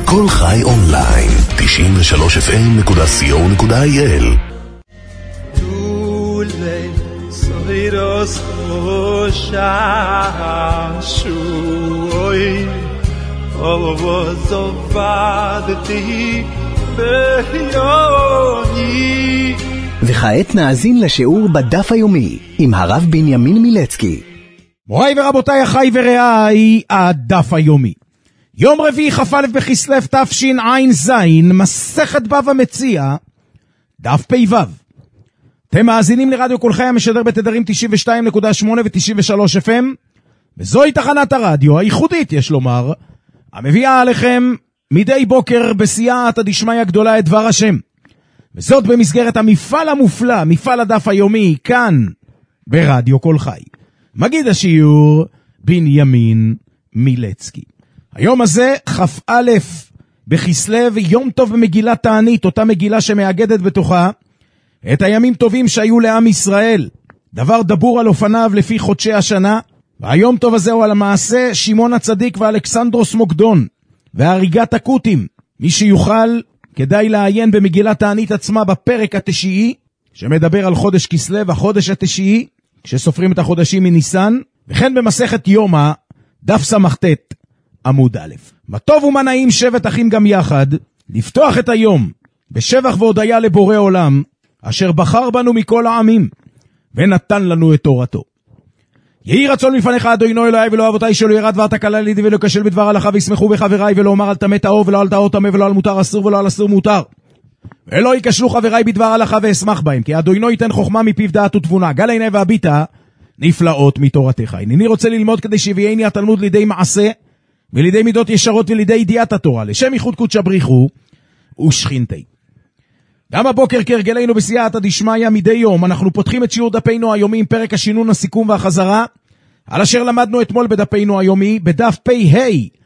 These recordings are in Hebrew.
כל חי אונליין, 93fm.co.il. וכעת נאזין לשיעור בדף היומי עם הרב בנימין מילצקי. מוריי ורבותיי, אחי ורעיי, הדף היומי. יום רביעי כ"א בכסלו תשע"ז, מסכת בבא מציעא, דף פ"ו. אתם מאזינים לרדיו כל חי המשדר בתדרים 92.8 ו-93 FM, וזוהי תחנת הרדיו הייחודית, יש לומר, המביאה עליכם מדי בוקר בסייעתא דשמיא גדולה את דבר השם. וזאת במסגרת המפעל המופלא, מפעל הדף היומי, כאן ברדיו כל חי. מגיד השיעור בנימין מילצקי. היום הזה כ"א בכסלו, יום טוב במגילת תענית, אותה מגילה שמאגדת בתוכה את הימים טובים שהיו לעם ישראל, דבר דבור על אופניו לפי חודשי השנה. והיום טוב הזה הוא על המעשה שמעון הצדיק ואלכסנדרוס מוקדון והריגת הכותים. מי שיוכל, כדאי לעיין במגילת תענית עצמה בפרק התשיעי, שמדבר על חודש כסלו, החודש התשיעי, כשסופרים את החודשים מניסן, וכן במסכת יומא, דף סמ"ט עמוד א'. מה טוב ומה נעים שבט אחים גם יחד, לפתוח את היום בשבח והודיה לבורא עולם, אשר בחר בנו מכל העמים, ונתן לנו את תורתו. יהי רצון מפניך אדוני אלוהי ולא אבותיי, שלא ירד ואתה קלה לידי ולא כשל בדבר הלכה, וישמחו בחבריי, ולא אומר על טמא טהור ולא על טהור טמא, ולא על מותר אסור ולא על אסור מותר. ולא ייכשלו חבריי בדבר הלכה ואשמח בהם, כי אדוני ייתן חוכמה מפיו דעת ותבונה, גל עיני והביטה נפלאות מתורתך. הנני רוצה ללמוד כדי שיביאני התלמוד לידי מעשה, ולידי מידות ישרות ולידי ידיעת התורה, לשם ייחוד קודשא בריחו ושכינתי. גם הבוקר כהרגלנו בסייעתא דשמיא מדי יום אנחנו פותחים את שיעור דפינו היומי עם פרק השינון, הסיכום והחזרה, על אשר למדנו אתמול בדפינו היומי בדף פ"ה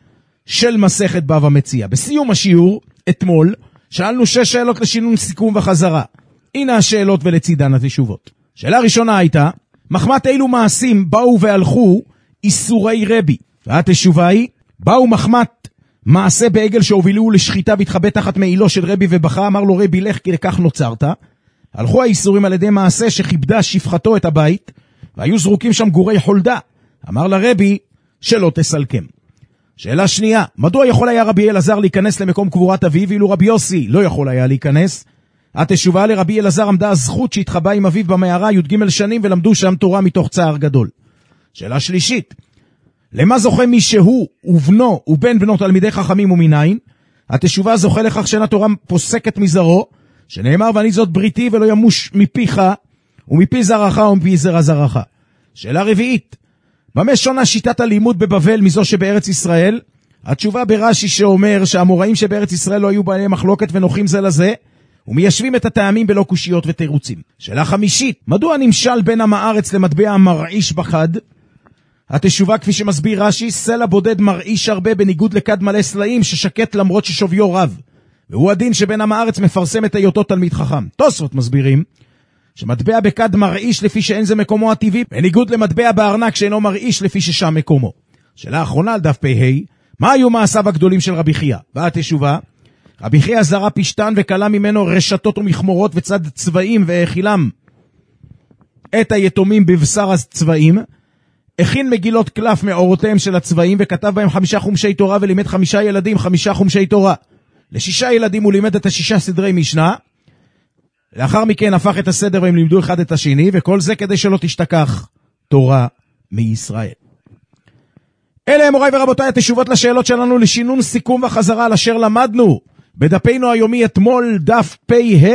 של מסכת בבא מציעא. בסיום השיעור אתמול שאלנו 6 שאלות לשינון, סיכום וחזרה. הנה השאלות ולצידן התשובות. שאלה ראשונה הייתה, מחמת אילו מעשים באו והלכו איסורי רבי? והתשובה היא, באו מחמת מעשה בעגל שהובילו לשחיטה והתחבא תחת מעילו של רבי ובכה, אמר לו רבי לך כי לכך נוצרת. הלכו האיסורים על ידי מעשה שכיבדה שפחתו את הבית, והיו זרוקים שם גורי חולדה. אמר לרבי שלא תסלקם. שאלה שנייה, מדוע יכול היה רבי אלעזר להיכנס למקום קבורת אביו, ואילו רבי יוסי לא יכול היה להיכנס? התשובה, לרבי אלעזר עמדה הזכות שהתחבא עם אביו במערה י"ג שנים ולמדו שם תורה מתוך צער גדול. שאלה שלישית, למה זוכה מי שהוא ובנו ובן בנו תלמידי חכמים ומנין? התשובה, זוכה לכך שאין התורה פוסקת מזרעו, שנאמר ואני זאת בריתי ולא ימוש מפיך ומפי זרעך ומפי זרע זרעך. שאלה רביעית, במה שונה שיטת הלימוד בבבל מזו שבארץ ישראל? התשובה ברש"י שאומר שהאמוראים שבארץ ישראל לא היו בעלי מחלוקת ונוחים זה לזה, ומיישבים את הטעמים בלא קושיות ותירוצים. שאלה חמישית, מדוע נמשל בין עם הארץ למטבע מרעיש בחד? התשובה כפי שמסביר רש"י, סלע בודד מרעיש הרבה בניגוד לכד מלא סלעים ששקט למרות ששוויו רב, והוא הדין שבין עם הארץ מפרסם את היותו תלמיד חכם. תוספות מסבירים שמטבע בכד מרעיש לפי שאין זה מקומו הטבעי, בניגוד למטבע בארנק שאינו מרעיש לפי ששם מקומו. שאלה אחרונה על דף פ"ה, מה היו מעשיו הגדולים של רבי חייא? והתשובה, רבי חייא זרע פשתן וכלה ממנו רשתות ומכמורות וצד צבעים והאכילם את היתומים בבשר הצבעים, הכין מגילות קלף מאורותיהם של הצבעים וכתב בהם 5 חומשי תורה ולימד 5 ילדים 5 חומשי תורה. ל6 ילדים הוא לימד את 6 סדרי משנה, לאחר מכן הפך את הסדר והם לימדו אחד את השני, וכל זה כדי שלא תשתכח תורה מישראל. אלה הם מוריי ורבותיי התשובות לשאלות שלנו לשינון, סיכום וחזרה על אשר למדנו בדפינו היומי אתמול, דף פ"ה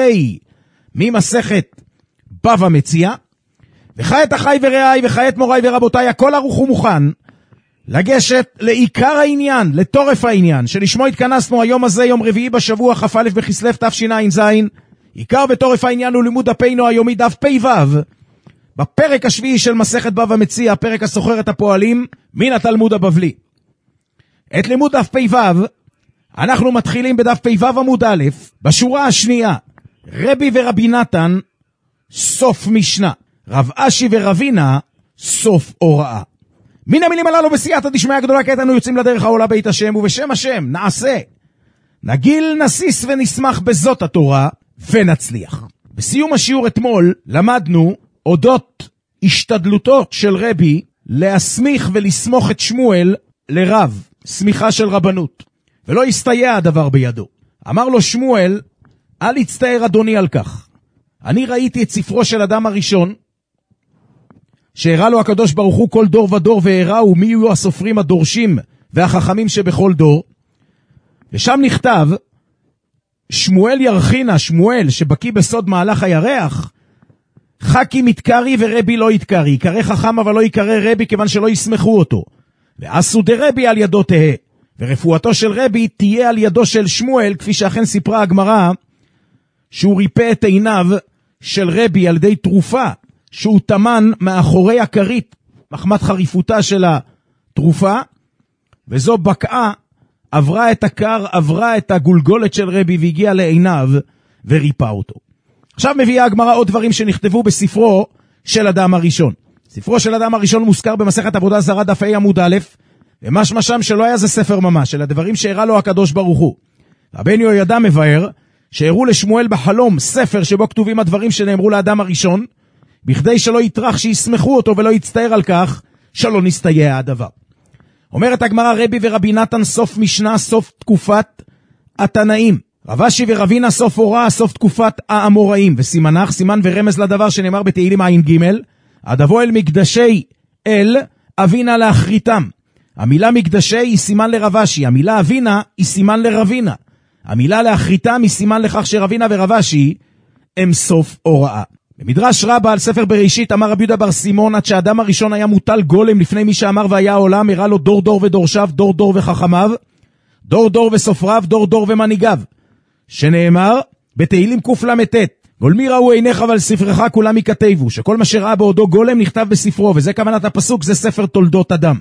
ממסכת בבא מציעא. וכעת אחי ורעיי וכעת מוריי ורבותיי, הכל ערוך ומוכן לגשת לעיקר העניין, לטורף העניין שלשמו התכנסנו היום הזה, יום רביעי בשבוע כ"א בכסלו תשע"ז. עיקר וטורף העניין הוא לימוד דפינו היומי דף פ"ו בפרק השביעי של מסכת בבא מציעא, פרק הסוחר את הפועלים מן התלמוד הבבלי. את לימוד דף פ"ו אנחנו מתחילים בדף פ"ו עמוד א', בשורה השנייה, רבי ורבי נתן סוף משנה, רב אשי ורבינה סוף הוראה. מן המילים הללו בסייעתא דשמיא הגדולה כעת אנו יוצאים לדרך העולה בית השם, ובשם השם נעשה נגיל, נסיס ונשמח בזאת התורה, ונצליח. בסיום השיעור אתמול למדנו אודות השתדלותו של רבי להסמיך ולסמוך את שמואל לרב, סמיכה של רבנות, ולא הסתייע הדבר בידו. אמר לו שמואל, אל יצטער אדוני על כך. אני ראיתי את ספרו של אדם הראשון, שהראה לו הקדוש ברוך הוא כל דור ודור, והראו מי יהיו הסופרים הדורשים והחכמים שבכל דור, ושם נכתב, שמואל ירחינה, שמואל שבקי בסוד מהלך הירח, חכי מתקרי ורבי לא יתקרי, יקרא חכם אבל לא יקרא רבי, כיוון שלא יסמכו אותו. ועשו דרבי על ידו תהה, ורפואתו של רבי תהיה על ידו של שמואל, כפי שאכן סיפרה הגמרא, שהוא ריפא את עיניו של רבי על ידי תרופה, שהוא תמן מאחורי הכרית, מחמת חריפותה של התרופה, וזו בקעה, עברה את הקר, עברה את הגולגולת של רבי, והגיעה לעיניו, וריפא אותו. עכשיו מביאה הגמרא עוד דברים שנכתבו בספרו של אדם הראשון. ספרו של אדם הראשון מוזכר במסכת עבודה זרה דף ה' עמוד א', ומשמע שם שלא היה זה ספר ממש, אלא דברים שהראה לו הקדוש ברוך הוא. רבנו יהוידע מבאר, שהראו לשמואל בחלום ספר שבו כתובים הדברים שנאמרו לאדם הראשון, בכדי שלא יטרח שיסמכו אותו ולא יצטער על כך שלא נסתייע הדבר. אומרת הגמרא, רבי ורבי נתן סוף משנה, סוף תקופת התנאים. רבשי ורבינה סוף הוראה, סוף תקופת האמוראים. וסימנך, סימן ורמז לדבר שנאמר בתהילים עין ג', הדבו אל מקדשי אל, אבינה להחריתם. המילה מקדשי היא סימן לרבשי, המילה אבינה היא סימן לרבינה. המילה להחריתם היא סימן לכך שרבינה ורבשי הם סוף הוראה. במדרש רבה על ספר בראשית אמר רבי יהודה בר סימון, עד שהאדם הראשון היה מוטל גולם לפני מי שאמר והיה העולם, הראה לו דור דור ודורשיו, דור דור וחכמיו, דור דור וסופריו, דור דור ומנהיגיו, שנאמר בתהילים קל"ט, גולמי ראו עיניך ועל ספרך כולם יכתבו, שכל מה שראה בעודו גולם נכתב בספרו, וזה כוונת הפסוק, זה ספר תולדות אדם.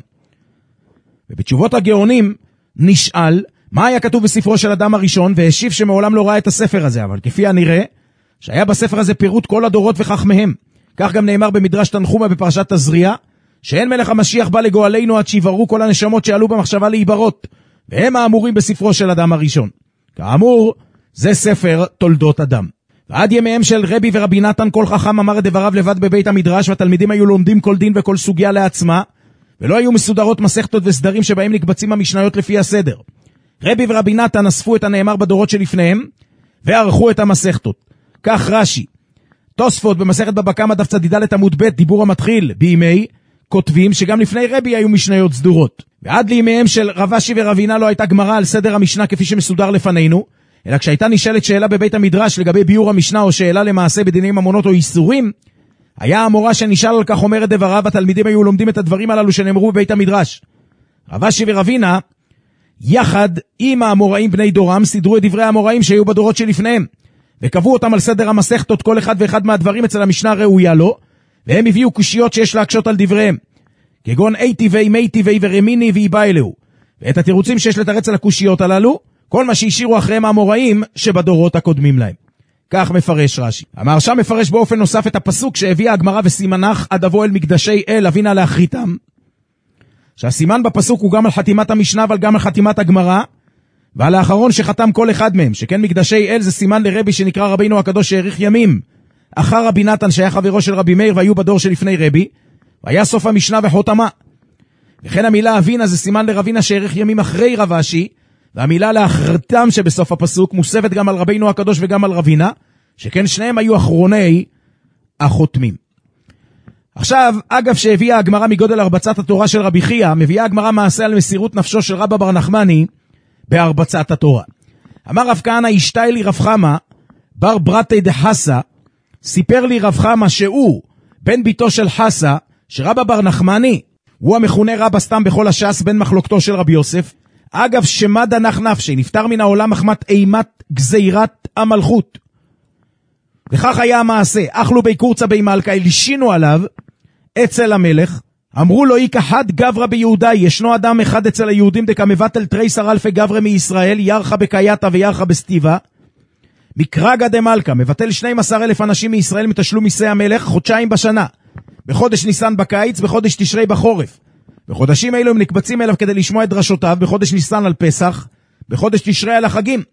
ובתשובות הגאונים נשאל מה היה כתוב בספרו של אדם הראשון, והשיב שמעולם לא ראה את הספר הזה, אבל כפי הנראה שהיה בספר הזה פירוט כל הדורות וחכמיהם. כך גם נאמר במדרש תנחומה בפרשת תזריע, שאין מלך המשיח בא לגואלנו עד שיברו כל הנשמות שעלו במחשבה להיברות, והם האמורים בספרו של אדם הראשון. כאמור, זה ספר תולדות אדם. ועד ימיהם של רבי ורבי נתן כל חכם אמר את דבריו לבד בבית המדרש, והתלמידים היו לומדים כל דין וכל סוגיה לעצמה, ולא היו מסודרות מסכתות וסדרים שבהם נקבצים המשניות לפי הסדר. רבי ורבי נתן אספו את הנאמר בדורות שלפניהם, וערכו את המסכתות. כך רש"י, תוספות במסכת בבא קמא דף צ"ד עמוד ב', דיבור המתחיל בימי, כותבים שגם לפני רבי היו משניות סדורות. ועד לימיהם של רבשי ורבינה לא הייתה גמרא על סדר המשנה כפי שמסודר לפנינו, אלא כשהייתה נשאלת שאלה בבית המדרש לגבי ביור המשנה או שאלה למעשה בדיני ממונות או איסורים, היה המורה שנשאל על כך אומר את דבריו, התלמידים היו לומדים את הדברים הללו שנאמרו בבית המדרש. רבשי ורבינה, יחד עם האמוראים בני דורם, סידרו את דברי האמוראים שהיו בדורות שלפניהם, וקבעו אותם על סדר המסכתות, כל אחד ואחד מהדברים אצל המשנה ראויה לו, והם הביאו קושיות שיש להקשות על דבריהם, כגון איטיבי, מייטיבי ורמיני ואיבא אלהו, ואת התירוצים שיש לתרץ על הקושיות הללו, כל מה שהשאירו אחריהם האמוראים שבדורות הקודמים להם. כך מפרש רש"י. המהרש"א מפרש באופן נוסף את הפסוק שהביאה הגמרא וסימנך עד אבוא אל מקדשי אל אבינה להחריתם, שהסימן בפסוק הוא גם על חתימת המשנה אבל גם על חתימת הגמרא, ועל האחרון שחתם כל אחד מהם, שכן מקדשי אל זה סימן לרבי שנקרא רבינו הקדוש שהאריך ימים אחר רבי נתן שהיה חברו של רבי מאיר והיו בדור שלפני רבי, והיה סוף המשנה וחותמה. וכן המילה אבינה זה סימן לרבינה שהאריך ימים אחרי רבשי, והמילה לאחרתם שבסוף הפסוק מוספת גם על רבינו הקדוש וגם על רבינה, שכן שניהם היו אחרוני החותמים. עכשיו, אגב שהביאה הגמרא מגודל הרבצת התורה של רבי חייא, מביאה הגמרא מעשה על מסירות נפשו של רבא בר נחמני בהרבצת התורה. אמר רב כהנא, ישתאי לי רב חמא בר ברתי דחסה, סיפר לי רב חמא שהוא בן ביתו של חסה, שרבא בר נחמני הוא המכונה רבא סתם בכל הש"ס, בן מחלוקתו של רבי יוסף, אגב שמד הנח נפשי, נפטר מן העולם מחמת אימת גזירת המלכות. וכך היה המעשה, אכלו בי קורצה בי מלכה, הלשינו עליו אצל המלך, אמרו לו איקה חד גברא ביהודה, ישנו אדם אחד אצל היהודים דקה מבטל תריסר אלפי גברא מישראל, ירחה בקייתה וירחה בסטיבה, מקרגא דמלכה, מבטל 12,000 אנשים מישראל מתשלום מיסי המלך, חודשיים בשנה, בחודש ניסן בקיץ, בחודש תשרי בחורף. בחודשים האלו הם נקבצים אליו כדי לשמוע את דרשותיו, בחודש ניסן על פסח, בחודש תשרי על החגים.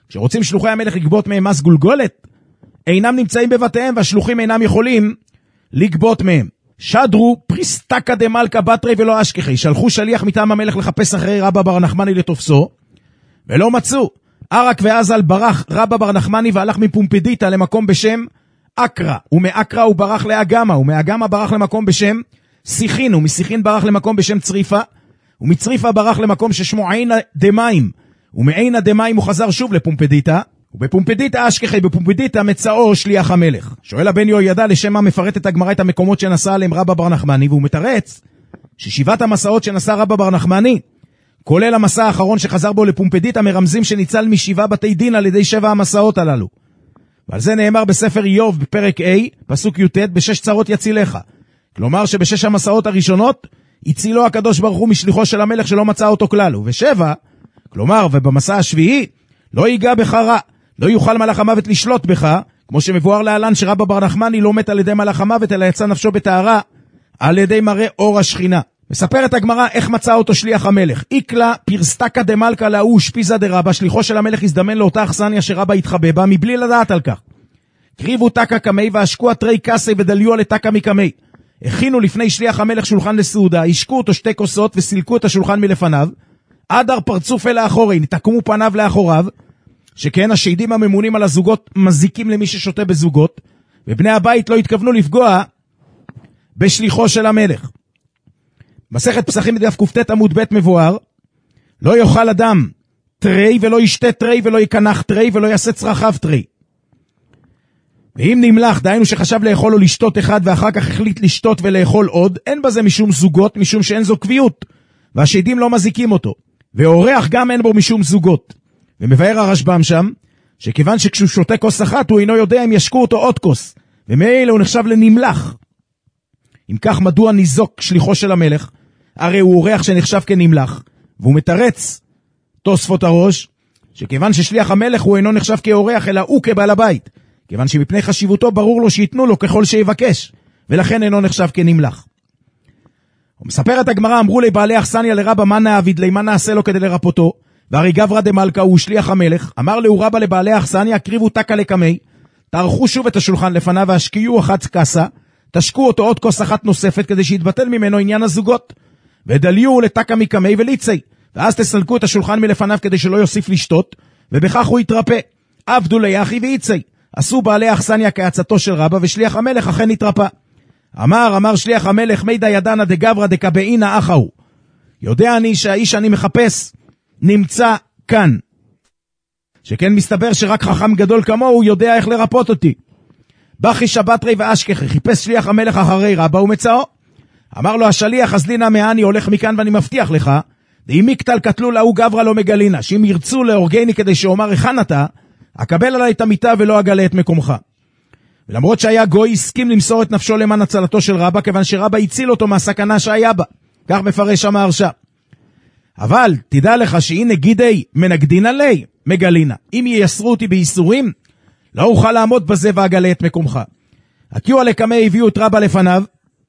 כשרוצים שלוחי המלך לגבות מהם מס גולגולת, אינם נמצאים בבתיהם והשלוחים אינם יכולים לגבות מהם. שדרו פריסטקה דמלכה בתרי ולא אשכחי, שלחו שליח מטעם המלך לחפש אחרי רבא בר נחמני לתופסו, ולא מצאו. ערק ועזל ברח רבא בר נחמני והלך מפומפדיטה למקום בשם אקרא, ומאקרא הוא ברח לאגמה, ומאגמה ברח למקום בשם שיחין, ומשיחין ברח למקום בשם צריפה, ומצריפה ברח למקום ששמו עינה דמים, ומעינה דמים הוא חזר שוב לפומפדיטה, ובפומפדיטה אשכחי, בפומפדיטה מצאו שליח המלך. שואל הבן יהוידע לשם מה מפרט את הגמרא את המקומות שנסע עליהם רבא בר נחמני, והוא מתרץ ששבעת המסעות שנסע רבא בר נחמני, כולל המסע האחרון שחזר בו לפומפדיטה, מרמזים שניצל משבעה בתי דין על ידי 7 המסעות הללו. ועל זה נאמר בספר איוב בפרק A, פסוק י"ט, בשש צרות יצילך. כלומר שבשש המסעות הראשונות הצילו הקדוש ברוך הוא משליחו של המלך שלא מצא אותו כלל, ובשבע, כלומר ובמסע השביעי, לא ייגע בך רע, לא יוכל מלאך המוות לשלוט בך, כמו שמבואר להלן שרבא בר נחמני לא מת על ידי מלאך המוות, אלא יצא נפשו בטהרה על ידי מראה אור השכינה. מספרת הגמרא איך מצא אותו שליח המלך. איקלה פירסטקה דמלכה לאו שפיזה דרבא, שליחו של המלך הזדמן לאותה אכסניה שרבא התחבא בה מבלי לדעת על כך. קריבו תקה קמי והשקו תרי קסי ודליו לתקה מקמי. הכינו לפני שליח המלך שולחן לסעודה, השקו אותו 2 כוסות וסילקו את השולחן מלפניו, עדר פרצוף אל האחורי, נתקמו פניו לאחוריו, שכן השהידים הממונים על הזוגות מזיקים למי ששותה בזוגות, ובני הבית לא התכוונו לפגוע בשליחו של המלך. מסכת פסחים בדף קופטט עמוד ב' מבואר, לא יאכל אדם תרי ולא ישתה תרי ולא יקנח תרי ולא יעשה צרכיו תרי. ואם נמלח, דהיינו שחשב לאכול או לשתות אחד ואחר כך החליט לשתות ולאכול עוד, אין בזה משום זוגות, משום שאין זו קביעות, והשהידים לא מזיקים אותו. ואורח גם אין בו משום זוגות. ומבאר הרשב"ם שם, שכיוון שכשהוא שותה כוס אחת, הוא אינו יודע אם ישקו אותו עוד כוס, ומאלה הוא נחשב לנמלח. אם כך, מדוע ניזוק שליחו של המלך? הרי הוא אורח שנחשב כנמלח, והוא מתרץ תוספות הראש, שכיוון ששליח המלך הוא אינו נחשב כאורח, אלא הוא כבעל הבית. כיוון שמפני חשיבותו ברור לו שיתנו לו ככל שיבקש, ולכן אינו נחשב כנמלח. ומספרת הגמרא, אמרו לבעלי אכסניה לרבא, מה נעביד לי, מה נעשה לו כדי לרפותו? והרי גברא דמלכה הוא שליח המלך, אמר לו רבא לבעלי אכסניה, הקריבו תקה לקמי, תערכו שוב את השולחן לפניו והשקיעו 1 קסה, תשקו אותו עוד כוס אחת נוספת כדי שיתבטל ממנו עניין הזוגות, ודליו לתקה מקמי וליצי, ואז תסלקו את השולחן מלפניו כדי שלא יוסיף לשתות, ובכך הוא יתרפא. עבדו ליחי ויצי. עשו בעלי אכסניה כעצתו של רבא, ושליח המלך אכן התרפא. אמר שליח המלך, מידע ידענה דגברא דקבעינה אחהו. יודע אני שהאיש אני מחפש נמצא כאן. שכן מסתבר שרק חכם גדול כמוהו יודע איך לרפות אותי. בכי שבתרי ואשכחי, חיפש שליח המלך אחרי רבא ומצאו. אמר לו השליח, אז לינה מאני הולך מכאן ואני מבטיח לך, ואם מקטל קטלו לאו גברא לא מגלינה, שאם ירצו להורגני כדי שאומר היכן אתה, אקבל עליי את המיטה ולא אגלה את מקומך. ולמרות שהיה גוי, הסכים למסור את נפשו למען הצלתו של רבא, כיוון שרבא הציל אותו מהסכנה שהיה בה. כך מפרש המהרש"א. אבל תדע לך שהנה גידי מנגדין עלי מגלינה. אם ייסרו אותי בייסורים, לא אוכל לעמוד בזה ואגלה את מקומך. הקיעו לקמי הביאו את רבא לפניו,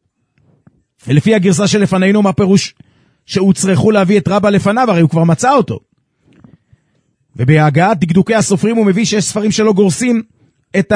ולפי הגרסה שלפנינו, מה פירוש שהוא צריכו להביא את רבא לפניו? הרי הוא כבר מצא אותו. ובהגעת דקדוקי הסופרים הוא מביא שיש ספרים שלא גורסים את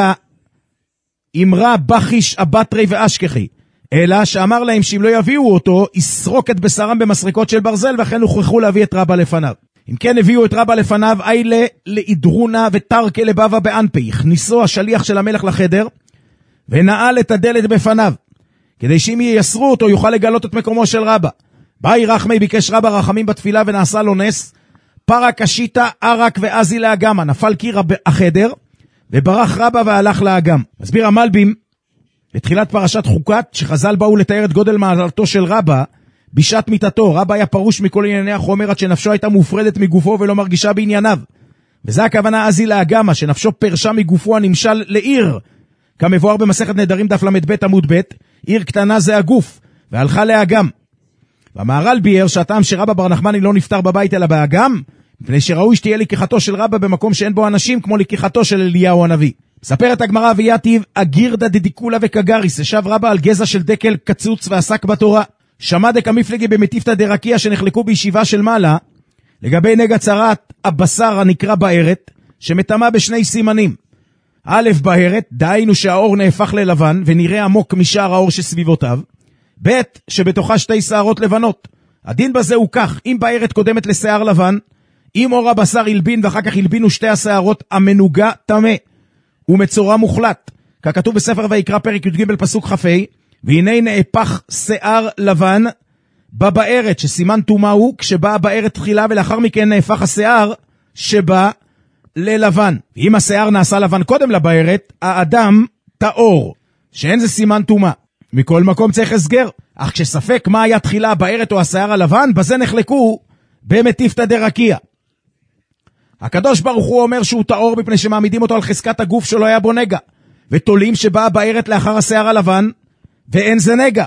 האמרה בחיש הבטרי ואשכחי, אלא שאמר להם שאם לא יביאו אותו, יסרוק את בשרם במסריקות של ברזל, וכן הוכרחו להביא את רבא לפניו. אם כן הביאו את רבא לפניו, איילה לאידרונה ותרקה לבבא באנפי, הכניסו השליח של המלך לחדר, ונעל את הדלת בפניו, כדי שאם ייסרו אותו יוכל לגלות את מקומו של רבא. באי רחמי, ביקש רבא רחמים בתפילה ונעשה לו נס, פרק השיטה, ערק ואזי לאגמה, נפל קיר החדר, וברח רבא והלך לאגם. מסביר המלבים, בתחילת פרשת חוקת, שחז"ל באו לתאר את גודל מעלתו של רבא, בשעת מיתתו, רבא היה פרוש מכל ענייני החומר, עד שנפשו הייתה מופרדת מגופו ולא מרגישה בענייניו. וזה הכוונה אזי לאגמה, שנפשו פרשה מגופו הנמשל לעיר, כמבואר במסכת נדרים דף למד עמוד ב', עיר קטנה זה הגוף, והלכה לאגם. והמהר"ל ביאר שהטעם שרבא בר נחמני לא נפטר בבית אלא באגם, מפני שראוי שתהיה לקיחתו של רבא במקום שאין בו אנשים, כמו לקיחתו של אליהו הנביא. מספרת הגמרא, ויתיב אגירדא דדיקולה וקגריס, ישב רבא על גזע של דקל קצוץ ועסק בתורה. שמע דקמפלגי במטיפתא דרקיה, שנחלקו בישיבה של מעלה לגבי נגע צרת הבשר הנקרא בארת, שמתמה בשני סימנים. א', בהרת, דהיינו שהאור נהפך ללבן ונראה עמוק משאר האור שסביבותיו. ב', שבתוכה שתי שערות לבנות. הדין בזה הוא כך, אם בהרת קודמת לשיער לבן, אם אור הבשר ילבין ואחר כך ילבינו שתי השערות, המנוגה טמא, ומצורע מוחלט. ככתוב בספר ויקרא פרק י"ג פסוק כ"ה, והנה נהפך שיער לבן בבארת, שסימן טומאה הוא כשבאה הבארת תחילה ולאחר מכן נהפך השיער שבא ללבן. ואם השיער נעשה לבן קודם לבארת, האדם טהור, שאין זה סימן טומאה. מכל מקום צריך הסגר. אך כשספק מה היה תחילה הבארת או השיער הלבן, בזה נחלקו במטיפתא דרקיע. הקדוש ברוך הוא אומר שהוא טהור מפני שמעמידים אותו על חזקת הגוף שלא היה בו נגע, ותולים שבאה הבארת לאחר השיער הלבן ואין זה נגע.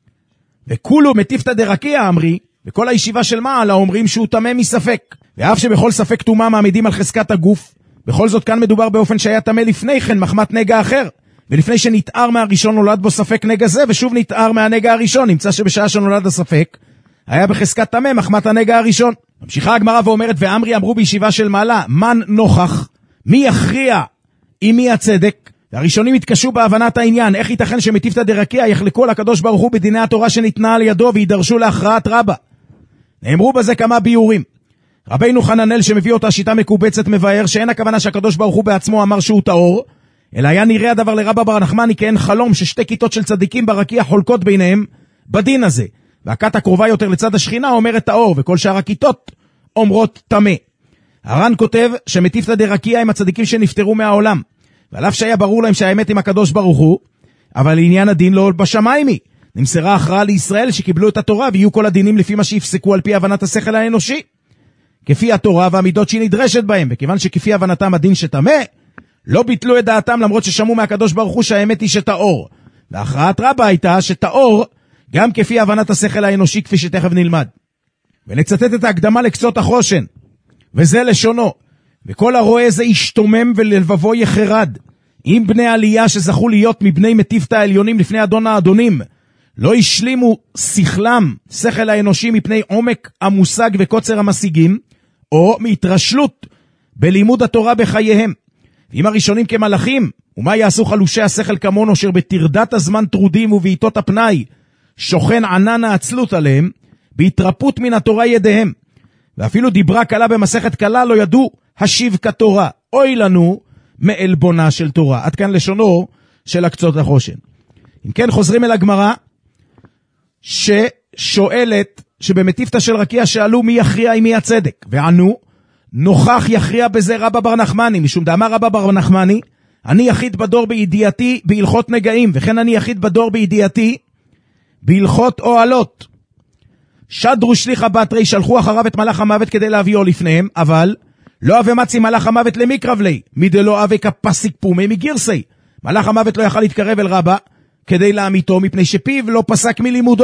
וכולו מטיפתא דרקיע אמרי, וכל הישיבה של מעלה אומרים שהוא טמא מספק. ואף שבכל ספק טומאה מעמידים על חזקת הגוף, בכל זאת כאן מדובר באופן שהיה טמא לפני כן מחמת נגע אחר, ולפני שנתאר מהראשון נולד בו ספק נגע זה, ושוב נתאר מהנגע הראשון, נמצא שבשעה שנולד הספק היה בחזקת טמא מחמת הנגע הראשון. ממשיכה הגמרא ואומרת, ואמרי אמרו בישיבה של מעלה, מן נוכח, מי יכריע עם מי הצדק? והראשונים התקשו בהבנת העניין, איך ייתכן שמטיפתא דרקיע יחלקו לקדוש ברוך הוא בדיני התורה שניתנה על ידו וידרשו להכרעת רבה? נאמרו בזה כמה ביורים. רבינו חננאל שמביא אותה שיטה מקובצת מבאר שאין הכוונה שהקדוש ברוך הוא בעצמו אמר שהוא טהור, אלא היה נראה הדבר לרבא בר נחמני כאין חלום ששתי כיתות של צדיקים ברקיע חולקות ביניהם בדין הזה, והכת הקרובה יותר לצד השכינה אומרת טהור, וכל שאר הכיתות אומרות טמא. הר"ן כותב שמטיפתא דרקיע הם הצדיקים שנפטרו מהעולם, ועל אף שהיה ברור להם שהאמת עם הקדוש ברוך הוא, אבל לעניין הדין לא בשמיים היא. נמסרה הכרעה לישראל שקיבלו את התורה ויהיו כל הדינים לפי מה שיפסקו על פי הבנת השכל האנושי, כפי התורה והמידות שהיא נדרשת בהם, וכיוון שכפי הבנתם הדין שטמא, לא ביטלו את דעתם למרות ששמעו מהקדוש ברוך הוא שהאמת היא שטהור. והכרעת רבה הייתה שטהור גם כפי הבנת השכל האנושי כפי שתכף נלמד. ולצטט את ההקדמה לקצות החושן, וזה לשונו, וכל הרואה זה ישתומם ולבבו יחרד. אם בני עלייה שזכו להיות מבני מטיפתא העליונים לפני אדון האדונים, לא השלימו שכלם, שכל האנושי מפני עומק המושג וקוצר המשיגים, או מהתרשלות בלימוד התורה בחייהם. אם הראשונים כמלאכים, ומה יעשו חלושי השכל כמונו, אשר בתרדת הזמן טרודים ובעיתות הפנאי, שוכן ענן העצלות עליהם, בהתרפות מן התורה ידיהם. ואפילו דיברה קלה במסכת קלה לא ידעו השיב כתורה. אוי לנו מעלבונה של תורה. עד כאן לשונו של הקצות החושן. אם כן חוזרים אל הגמרא, ששואלת, שבמטיפתא של רקיע שאלו מי יכריע עם מי הצדק, וענו, נוכח יכריע בזה רבא בר נחמני, משום דאמר רבא בר נחמני, אני יחיד בדור בידיעתי בהלכות נגעים, וכן אני יחיד בדור בידיעתי בהלכות אוהלות. שדרו שליחה בתרי, שלחו אחריו את מלאך המוות כדי להביאו לפניהם, אבל לא אבי מצי מלאך המוות למקרב לי, מדלא אבי כפסיק פומי מגירסי. מלאך המוות לא יכל להתקרב אל רבא כדי להמיתו, מפני שפיו לא פסק מלימודו.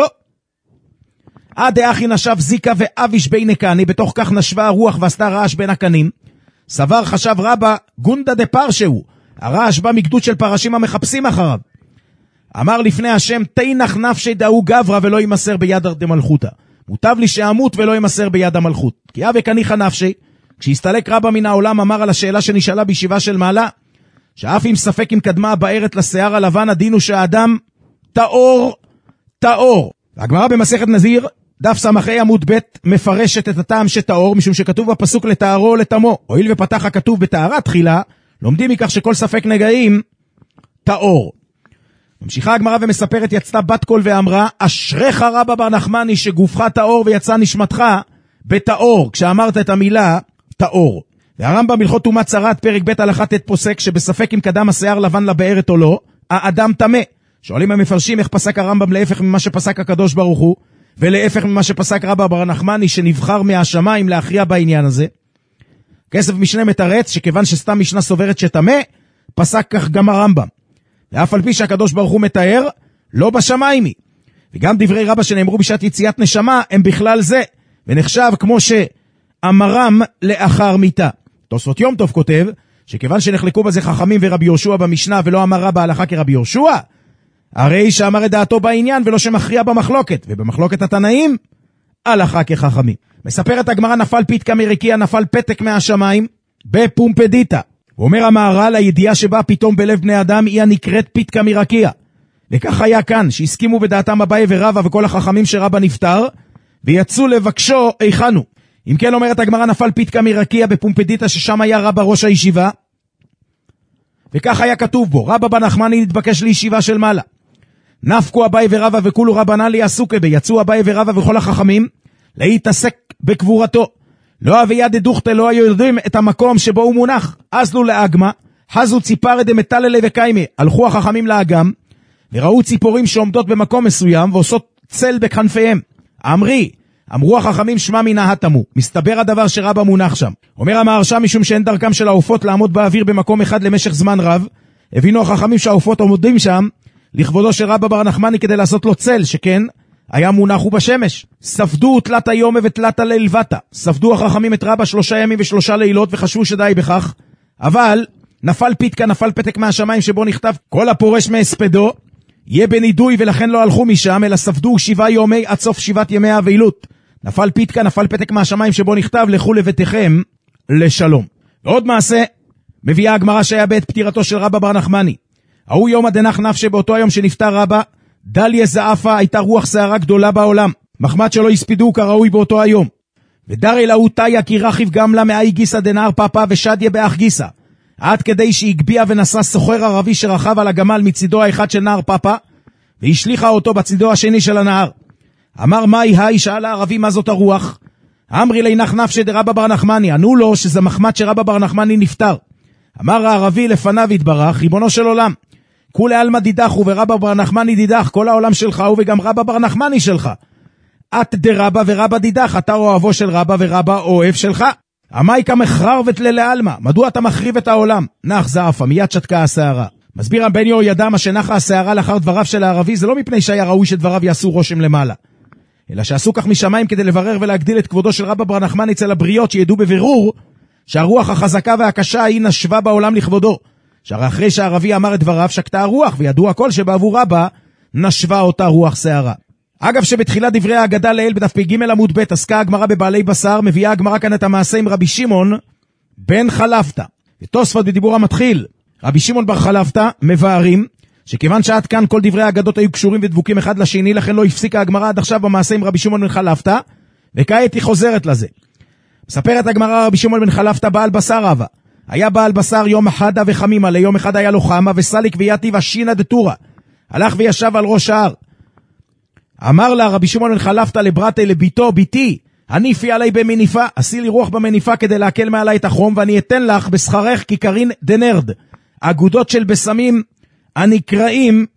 עד האחי נשב זיקה ואביש בין הקני, בתוך כך נשבה הרוח ועשתה רעש בין הקנים. סבר חשב רבא גונדה דפרשהו, הרעש בא מגדוד של פרשים המחפשים אחריו. אמר לפני השם, תינח נפשי דאו גברא ולא ימסר ביד דמלכותא. מוטב לי שאמות ולא ימסר ביד המלכות. כי אבי כניחא נפשי, כשהסתלק רבא מן העולם אמר על השאלה שנשאלה בישיבה של מעלה, שאף אם ספק אם קדמה הבארת לשיער הלבן, הדין הוא שהאדם טהור, טהור. והגמרא במסכת נזיר, דף סמכי עמוד ב' מפרשת את הטעם שטהור, משום שכתוב בפסוק לטהרו או לטמו. הואיל ופתח הכתוב בטהרה תחילה, לומדים מכך שכל ספק נגעים טהור. ממשיכה הגמרא ומספרת, יצאה בת קול ואמרה, אשריך רבא בר נחמני שגופך טהור ויצא נשמתך בטהור, כשאמרת את המילה טהור. והרמב"ם בהלכות טומאת צרת פרק ב' הלכה ט' פוסק שבספק אם קדם השיער לבן לבארת או לא, האדם טמא. שואלים המפרשים איך פסק הרמב"ם להפך ממה שפסק הקדוש ברוך הוא, ולהפך ממה שפסק רבא בר נחמני שנבחר מהשמיים להכריע בעניין הזה. כסף משנה מתרץ שכיוון שסתם משנה סוברת שטמא, פסק כך גם הרמב"ם. ואף על פי שהקדוש ברוך הוא מתאר, לא בשמיים היא. וגם דברי רבא שנאמרו בשעת יציאת נשמה הם בכלל זה, ונחשב כמו שאמרם לאחר מיתה. תוספות יום טוב כותב, שכיוון שנחלקו בזה חכמים ורבי יהושע במשנה, ולא אמר רבא הלכה כרבי יהושע, הרי שאמר את דעתו בעניין ולא שמכריע במחלוקת, ובמחלוקת התנאים, הלכה כחכמים. מספרת הגמרא, נפל פיתקא מרקיע, נפל פתק מהשמיים, בפומפדיטה. ואומר המהר"ל, הידיעה שבאה פתאום בלב בני אדם היא הנקראת פיתקא מרקיע. וכך היה כאן, שהסכימו בדעתם אביי ורבא וכל החכמים שרבא נפטר, ויצאו לבקשו היכנו. אם כן אומרת הגמרא, נפל פיתקא מרקיע בפומפדיטה, ששם היה רבא ראש הישיבה, וכך היה כתוב בו, רבא בר נחמני נתבקש לישיבה של מעלה. נפקו אביי ורבא וכולו רבנן לי עסוקי בי, יצאו אביי ורבא וכל החכמים להתעסק בקבורתו. לא אביה דדוכתא, לא היו יודעים את המקום שבו הוא מונח. אז לו לאגמה, חזו ציפרא דמטללי וקיימי. הלכו החכמים לאגם, וראו ציפורים שעומדות במקום מסוים, ועושות צל בכנפיהם. אמרו החכמים שמע מינה התמו. מסתבר הדבר שרבא מונח שם. אומר המהרש"ם, משום שאין דרכם של העופות לעמוד באוויר במקום אחד למשך זמן רב, הבינו החכמים שהעופות עומדים שם, לכבודו של רבא בר נחמני כדי לעשות לו צל, שכן היה מונח הוא בשמש. ספדו תלת היום ותלת הליל ותה. ספדו החכמים את רבא 3 ימים ו3 לילות וחשבו שדי בכך, אבל נפל פיתקא, נפל פתק מהשמיים שבו נכתב כל הפורש מהספדו יהיה בנידוי, ולכן לא הלכו משם אלא ספדו 7 יומי עד סוף 7 ימי האבילות. נפל פיתקא, נפל פתק מהשמיים שבו נכתב לכו לביתכם לשלום. ועוד מעשה מביאה הגמרא שהיה בעת פטירתו של רבא בר נחמני. ההוא יום הדנח נפשי, באותו היום שנפטר רבא, דליה זעפה, הייתה רוח שערה גדולה בעולם, מחמת שלא הספידו כראוי באותו היום. ודרי לאו תיה כי רחיב גמלה מאי גיסא דנהר פאפה ושדיה באח גיסא, עד כדי שהגביע ונסע סוחר ערבי שרכב על הגמל מצידו האחד של נהר פאפה, והשליחה אותו בצידו השני של הנהר. אמר מאי היי, שאל הערבי מה זאת הרוח? אמרי לינח נפשי דרבא בר נחמני, ענו לו שזה מחמת שרבא בר נחמני נפטר. אמר הערבי לפניו יתברך, ריבונו של עולם, כולי עלמא דידך ורבא בר נחמני דידך, כל העולם שלך הוא וגם רבא בר נחמני שלך. את דרבא ורבא דידך, אתה אוהבו של רבא ורבא אוהב שלך. אמי כמחרר ותללי עלמא, מדוע אתה מחריב את העולם? נח זעפה, מיד שתקה השערה. מסביר רבן יהוידע, מה שנחה השערה לאחר דבריו של הערבי, זה לא מפני שהיה ראוי שדבריו יעשו רושם למעלה, אלא שעשו כך משמיים כדי לברר ולהגדיל את כבודו של רבא בר נחמני אצל הבריות, שידעו בבירור שהרוח החזקה והקשה היא נשבה בעולם לכבודו. שהרי אחרי שהערבי אמר את דבריו שקטה הרוח, וידעו הכל שבעבור רבא נשבה אותה רוח שערה. אגב שבתחילת דברי ההגדה לעיל בדף פ"ג עמוד ב' עסקה הגמרא בבעלי בשר, מביאה הגמרא כאן את המעשה עם רבי שמעון בן חלפתא. ותוספות בדיבור המתחיל, רבי שמעון בר חלפתא מבארים שכיוון שעד כאן כל דברי ההגדות היו קשורים ודבוקים אחד לשני, לכן לא הפסיקה הגמרא עד עכשיו במעשה עם רבי שמעון בן חלפתא, וכעת היא חוזרת לזה. מספרת הגמרא, רבי שמעון בן חלפתא בעל בשר רבא. היה בעל בשר יום אחד וחמימה, ליום אחד היה לו חמה וסליק ויתיב השינא דתורה. הלך וישב על ראש ההר. אמר לה רבי שמעון בן חלפתא לברתי לביתו, ביתי, הניפי עלי במניפה, עשי לי רוח במניפה כדי להקל מעלי את החום, ואני אתן לך בשכרך כיכרין דנרד, אגודות של בסמים הנקראים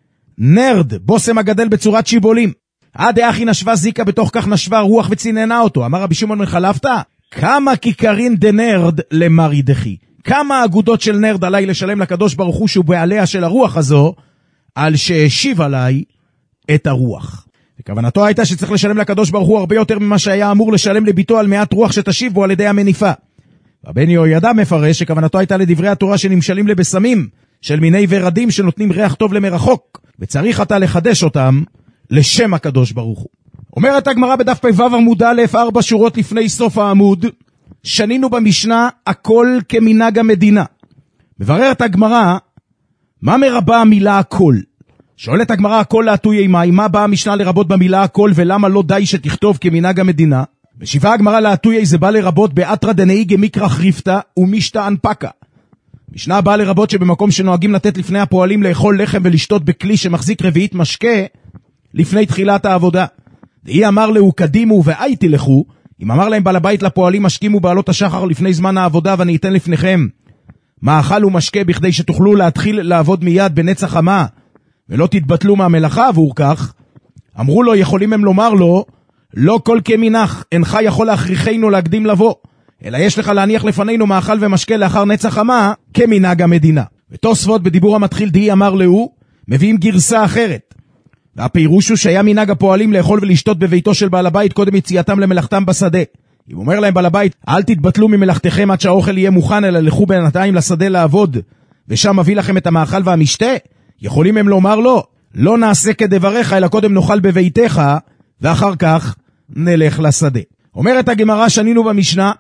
נרד, בוסם הגדל בצורת שיבולים. עד האחי נשבה זיקה, בתוך כך נשבה רוח וציננה אותו. אמר רבי שמעון בן חלפתא, כמה כיכרין דנרד למרי דחי, כמה אגודות של נרד עליי לשלם לקדוש ברוך הוא שהוא בעליה של הרוח הזו, על שהשיב עליי את הרוח. וכוונתו הייתה שצריך לשלם לקדוש ברוך הוא הרבה יותר ממה שהיה אמור לשלם לביתו על מעט רוח שתשיב בו על ידי המניפה. רבן יהוידע מפרש שכוונתו הייתה לדברי התורה שנמשלים לבשמים של מיני ורדים שנותנים ריח טוב למרחוק, וצריך אתה לחדש אותם לשם הקדוש ברוך הוא. אומרת הגמרא בדף פ"ו עמוד א' 4 שורות לפני סוף העמוד, שנינו במשנה הכל כמנהג המדינה. מבררת הגמרא, מה מרבה המילה הכל? שואלת הגמרא, הכל להטויי מים, מה באה המשנה לרבות במילה הכל, ולמה לא די שתכתוב כמנהג המדינה? משיבה הגמרא להטויי, זה בא לרבות באתרא דנהיגי מקרא חריפתא ומשתא אנפקה. משנה באה לרבות שבמקום שנוהגים לתת לפני הפועלים לאכול לחם ולשתות בכלי שמחזיק רביעית משקה לפני תחילת העבודה. דהי אמר לו קדימו ואי תלכו, אם אמר להם בעל הבית לפועלים משקימו בעלות השחר לפני זמן העבודה ואני אתן לפניכם מאכל ומשקה בכדי שתוכלו להתחיל לעבוד מיד בנצח חמה ולא תתבטלו מהמלאכה עבור כך, אמרו לו, יכולים הם לומר לו, לא כל כמינך, אינך יכול להכריחנו להקדים לבוא, אלא יש לך להניח לפנינו מאכל ומשקה לאחר נצח חמה כמנהג המדינה. ותוספות בדיבור המתחיל דהי אמר לו, מביאים גרסה אחרת. והפירוש הוא שהיה מנהג הפועלים לאכול ולשתות בביתו של בעל הבית קודם יציאתם למלאכתם בשדה. אם אומר להם בעל הבית, אל תתבטלו ממלאכתכם עד שהאוכל יהיה מוכן, אלא לכו בינתיים לשדה לעבוד, ושם מביא לכם את המאכל והמשתה, יכולים הם לומר לו, לא נעשה כדבריך, אלא קודם נאכל בביתך, ואחר כך נלך לשדה. אומרת הגמרא, שנינו במשנה,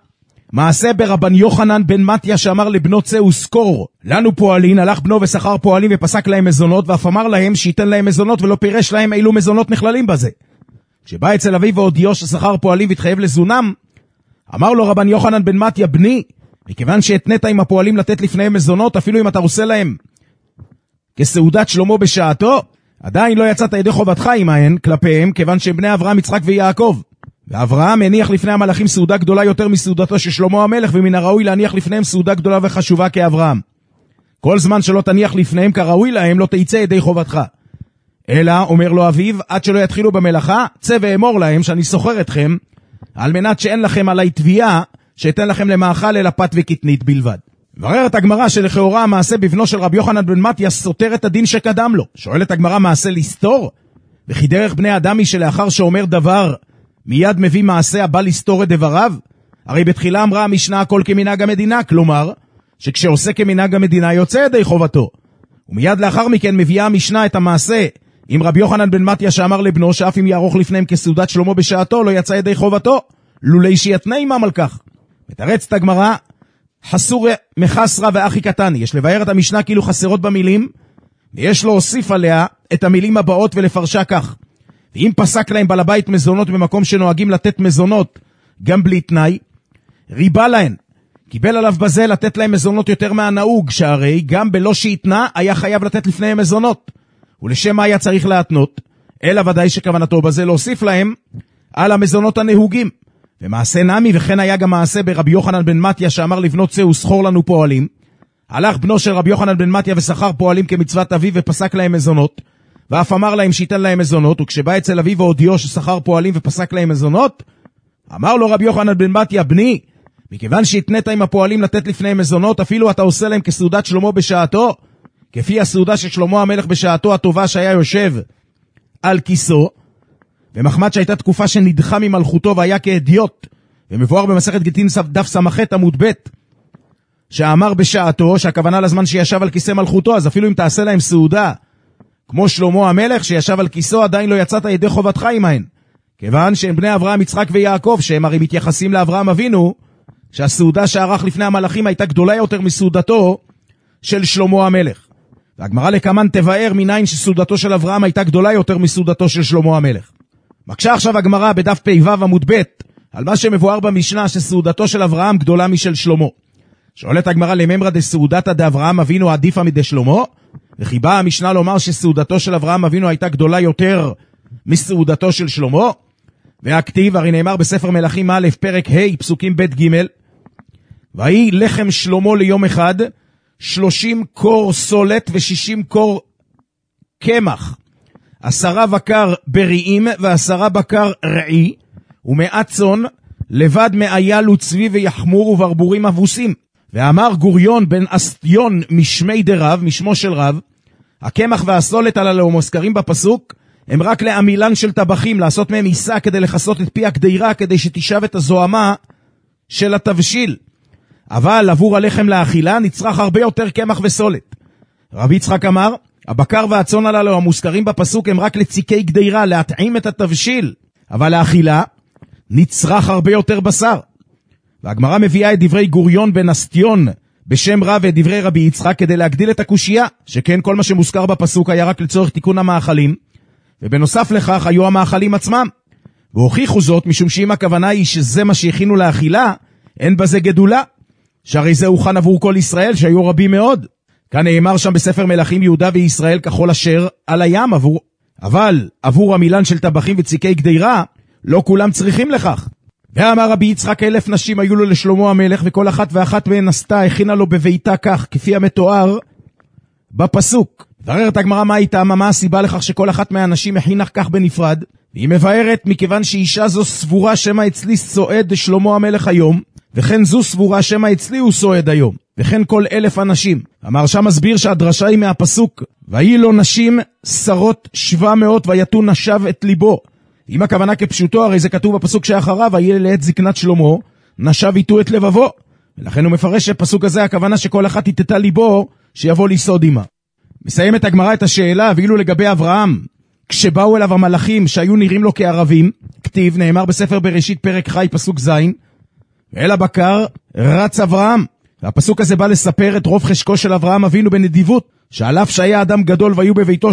מעשה ברבן יוחנן בן מתיה שאמר לבנו צא וסקור לנו פועלין, הלך בנו ושכר פועלים ופסק להם מזונות, ואף אמר להם שייתן להם מזונות ולא פירש להם אילו מזונות נכללים בזה. כשבא אצל אביו והודיעו ששכר פועלים והתחייב לזונם, אמר לו רבן יוחנן בן מתיה, בני, מכיוון שהתנית עם הפועלים לתת לפניהם מזונות, אפילו אם אתה עושה להם כסעודת שלמה בשעתו, עדיין לא יצאת ידי חובתך עמהם כלפיהם, כיוון שהם בני אברהם, יצחק ויעקב. ואברהם הניח לפני המלאכים סעודה גדולה יותר מסעודתו של שלמה המלך, ומן הראוי להניח לפניהם סעודה גדולה וחשובה כאברהם. כל זמן שלא תניח לפניהם כראוי להם, לא תיצא ידי חובתך. אלא, אומר לו אביו, עד שלא יתחילו במלאכה, צא ואמור להם שאני סוחר אתכם, על מנת שאין לכם עלי תביעה, שאתן לכם למאכל אלא פת וקטנית בלבד. מבררת הגמרא שלכאורה המעשה בבנו של רבי יוחנן בן מתיה סותר את הדין שקדם לו. שואלת הגמרא, מעשה לסתור? וכי דרך בני אדם היא שלאחר שאומר דבר, מיד מביא מעשה הבא לסתור את דבריו? הרי בתחילה אמרה המשנה הכל כמנהג המדינה, כלומר, שכשעושה כמנהג המדינה יוצא ידי חובתו. ומיד לאחר מכן מביאה המשנה את המעשה עם רבי יוחנן בן מתיה שאמר לבנו שאף אם יערוך לפניהם כסעודת שלמה בשעתו לא יצא ידי חובתו, לולי שיתנה עמם על כך. מתרצת הגמרא, חסור מחסרה ואחי קטני. יש לבאר את המשנה כאילו חסרות במילים, ויש להוסיף עליה את המילים הבאות ולפרשה כך. ואם פסק להם בעל הבית מזונות במקום שנוהגים לתת מזונות גם בלי תנאי, ריבה להן, קיבל עליו בזה לתת להם מזונות יותר מהנהוג, שהרי גם בלא שיתנה היה חייב לתת לפניהם מזונות. ולשם מה היה צריך להתנות? אלא ודאי שכוונתו בזה להוסיף להם על המזונות הנהוגים. ומעשה נמי, וכן היה גם מעשה ברבי יוחנן בן מתיה שאמר לבנות צא וסחור לנו פועלים. הלך בנו של רבי יוחנן בן מתיה ושכר פועלים כמצוות אביו ופסק להם מזונות, ואף אמר להם שייתן להם מזונות, וכשבא אצל אביו והודיעו ששכר פועלים ופסק להם מזונות, אמר לו רבי יוחנן בן מתיה, בני, מכיוון שהתנית עם הפועלים לתת לפניהם מזונות, אפילו אתה עושה להם כסעודת שלמה בשעתו, כפי הסעודה של שלמה המלך בשעתו הטובה שהיה יושב על כיסו, ומחמד שהייתה תקופה שנדחה ממלכותו והיה כאדיוט, ומבואר במסכת גיטין דף סמ"ח עמוד ב' שאמר בשעתו, שהכוונה לזמן שישב על כיסא מלכותו, אז אפילו אם תעשה להם סעודה כמו שלמה המלך שישב על כיסו, עדיין לא יצאת ידי חובתך עמהן, כיוון שהם בני אברהם, יצחק ויעקב, שהם הרי מתייחסים לאברהם אבינו, שהסעודה שערך לפני המלאכים הייתה גדולה יותר מסעודתו של שלמה המלך. והגמרא לקמן תבאר מניין שסעודתו של אברהם הייתה גדולה יותר מסעודתו של שלמה המלך. מקשה עכשיו הגמרא בדף פ"ו עמוד ב' על מה שמבואר במשנה שסעודתו של אברהם גדולה משל שלמה. שואלת הגמרא, לממרא דסעודתא דאברהם אבינו עדיפה מדשלמה? וכי באה המשנה לומר שסעודתו של אברהם אבינו הייתה גדולה יותר מסעודתו של שלמה? והכתיב, הרי נאמר בספר מלכים א' פרק ה' פסוקים ב' ג', והיא לחם שלמה ליום אחד 30 קור סולת ו60 קור קמח, 10 בקר בריאים ו10 בקר רעי, ומעט צאן, לבד מאייל וצבי ויחמור וברבורים אבוסים. ואמר גוריון בן אסטיון משמי דרב, משמו של רב, הקמח והסולת הללו מוזכרים בפסוק, הם רק לעמילן של טבחים, לעשות מהם עיסה כדי לחסות את פי הקדירה, כדי שתשב את הזוהמה של התבשיל. אבל עבור הלחם לאכילה נצרך הרבה יותר קמח וסולת. רבי יצחק אמר, הבקר והצאן הללו המוזכרים בפסוק הם רק לציקי גדירה, להטעים את התבשיל, אבל לאכילה נצרך הרבה יותר בשר. והגמרא מביאה את דברי גוריון בן אסטיון בשם רב ואת דברי רבי יצחק כדי להגדיל את הקושייה, שכן כל מה שמוזכר בפסוק היה רק לצורך תיקון המאכלים, ובנוסף לכך היו המאכלים עצמם. והוכיחו זאת משום שאם הכוונה היא שזה מה שהכינו לאכילה, אין בזה גדולה, שהרי זה הוכן עבור כל ישראל שהיו רבים מאוד. כאן נאמר שם בספר מלכים יהודה וישראל ככל אשר על הים, אבל עבור המילן של טבחים וציקי גדירה לא כולם צריכים לכך. ואמר רבי יצחק 1000 נשים היו לו לשלמה המלך, וכל אחת ואחת מהן עשתה הכינה לו בביתה כך כפי המתואר בפסוק. בררת הגמרא מה הייתה, מה הסיבה לכך שכל אחת מהנשים הכינה כך בנפרד? והיא מבארת מכיוון שאישה זו סבורה שמה אצלי סועד שלמה המלך היום, וכן זו סבורה שמה אצלי הוא סועד היום, וכן כל 1000 אנשים. אמר שם מסביר שהדרשה היא מהפסוק, והיא לו נשים שרות 700 ויתו נשב את ליבו. אם הכוונה כפשוטו, הרי זה כתוב בפסוק שאחריו, ויהי לעת זקנת שלמה נשב איתו את לבבו, ולכן הוא מפרש שפסוק הזה הכוונה שכל אחת יתתה ליבו שיבוא לסעוד עמה. מסיימת הגמרא את השאלה, ואילו לגבי אברהם, כשבאו אליו המלאכים שהיו נראים לו כערבים, כתיב נאמר בספר בראשית פרק חי פסוק ז', ואל הבקר רץ אברהם. והפסוק הזה בא לספר את רוב חשקו של אברהם אבינו בנדיבות, שעל אף שהיה אדם גדול והיו בביתו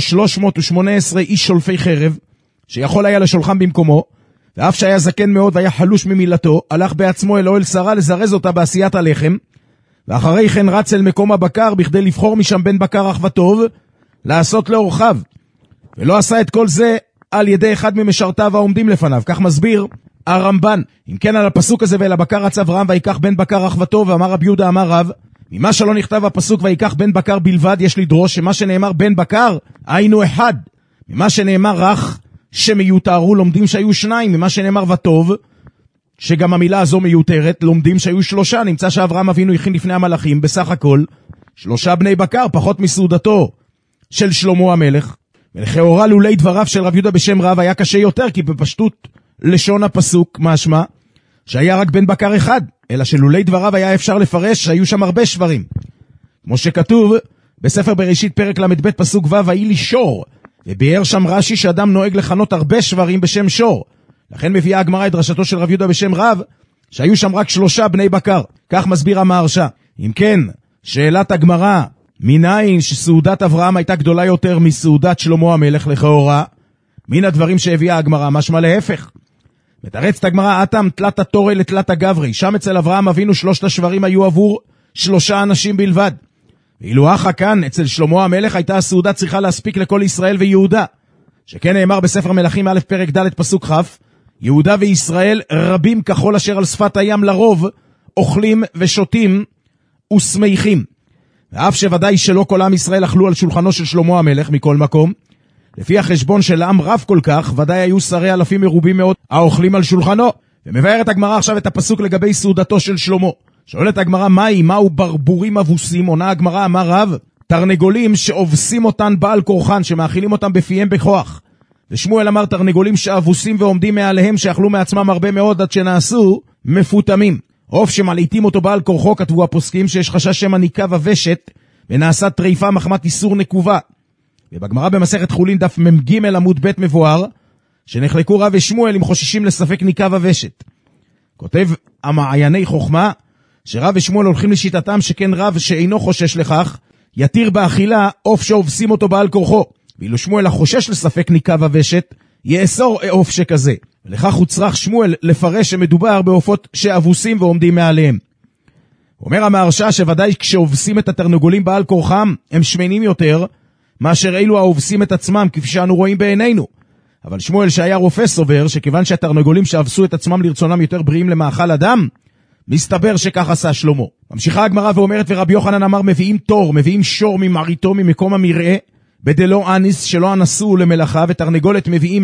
318 איש שולפי חרב, שיכול היה לשולחם במקומו, ואף שהיה זקן מאוד והיה חלוש ממילתו, הלך בעצמו אל אוהל שרה לזרז אותה בעשיית הלחם, ואחרי כן רץ אל מקום הבקר בכדי לבחור משם בן בקר רך וטוב, לעשות לאורחיו. ולא עשה את כל זה על ידי אחד ממשרתיו העומדים לפניו. כך מסביר הרמב"ן. אם כן, על הפסוק הזה ואל הבקר רץ אברהם ויקח בן בקר רך וטוב, ואמר רבי יהודה אמר רב, ממה שלא נכתב הפסוק ויקח בן בקר בלבד, יש לדרוש שמה שנאמר בן בקר היינו אחד. ממה שנאמר רך שמיותרו לומדים שהיו שניים. ממה שנאמר וטוב, שגם המילה הזו מיותרת, לומדים שהיו שלושה. נמצא שאברהם אבינו הכין לפני המלאכים בסך הכל 3 בני בקר, פחות מסעודתו של שלמה המלך. ולכאורה לולי דבריו של רב יהודה בשם רב היה קשה יותר, כי בפשטות לשון הפסוק משמע שהיה רק בן בקר אחד, אלא שלולי דבריו היה אפשר לפרש שהיו שם הרבה שברים, כמו שכתוב בספר בראשית פרק ל"ב פסוק ו' ויהי לי שור, וביאר שם רש"י שאדם נוהג לכנות הרבה שברים בשם שור. לכן מביאה הגמרא את דרשתו של רב יהודה בשם רב שהיו שם רק 3 בני בקר. כך מסביר המהרש"א. אם כן, שאלת הגמרא, מניין שסעודת אברהם הייתה גדולה יותר מסעודת שלמה המלך לכאורה? מן הדברים שהביאה הגמרא משמע להפך. מתרצת הגמרא, אתם תלת התורה לתלת הגברי, שם אצל אברהם אבינו 3 השברים היו עבור 3 אנשים בלבד. ואילו אחא כאן אצל שלמה המלך הייתה הסעודה צריכה להספיק לכל ישראל ויהודה, שכן נאמר בספר מלכים א' פרק ד' פסוק כ', יהודה וישראל רבים כחול אשר על שפת הים, לרוב אוכלים ושותים ושמחים. ואף שוודאי שלא כל עם ישראל אכלו על שולחנו של שלמה המלך מכל מקום, לפי החשבון של עם רב כל כך, ודאי היו שרי אלפים מרובים מאוד האוכלים על שולחנו. ומבארת הגמרא עכשיו את הפסוק לגבי סעודתו של שלמה. שואלת הגמרא, מהו ברבורים אבוסים? עונה הגמרא, אמר רב, תרנגולים שאובסים אותן בעל כורחן, שמאכילים אותם בפיהם בכוח. ושמואל אמר, תרנגולים שאבוסים ועומדים מעליהם, שאכלו מעצמם הרבה מאוד עד שנעשו מפותמים. עוף שמלעיטים אותו בעל כורחו, כתבו הפוסקים, שיש חשש שמא ניקב הוושט ונעשה טריפה מחמת איסור נקובה. ובגמרא במסכת חולין דף מ"ג עמוד ב' מבואר שנחלקו רב ושמואל אם חוששים לספק ניקב הוושט. כותב המעייני חוכמה שרב ושמואל הולכים לשיטתם, שכן רב שאינו חושש לכך יתיר באכילה עוף שאובסים אותו בעל כורחו, ואילו שמואל החושש לספק ניקב הוושט יאסור עוף שכזה. ולכך הוא צריך שמואל לפרש שמדובר בעופות שאבוסים ועומדים מעליהם. אומר המהרש"א שוודאי כשאובסים את התרנגולים בעל כורחם הם שמנים יותר מאשר אלו האובסים את עצמם, כפי שאנו רואים בעינינו. אבל שמואל שהיה רופא סובר שכיוון שהתרנגולים שאבסו את עצמם לרצונם יותר בריאים למאכל אדם, מסתבר שכך עשה שלמה. ממשיכה הגמרא ואומרת, ורבי יוחנן אמר, מביאים תור, מביאים שור ממעריתו ממקום המרעה, בדלא אניס שלא אנסו למלאכה, ותרנגולת מביאים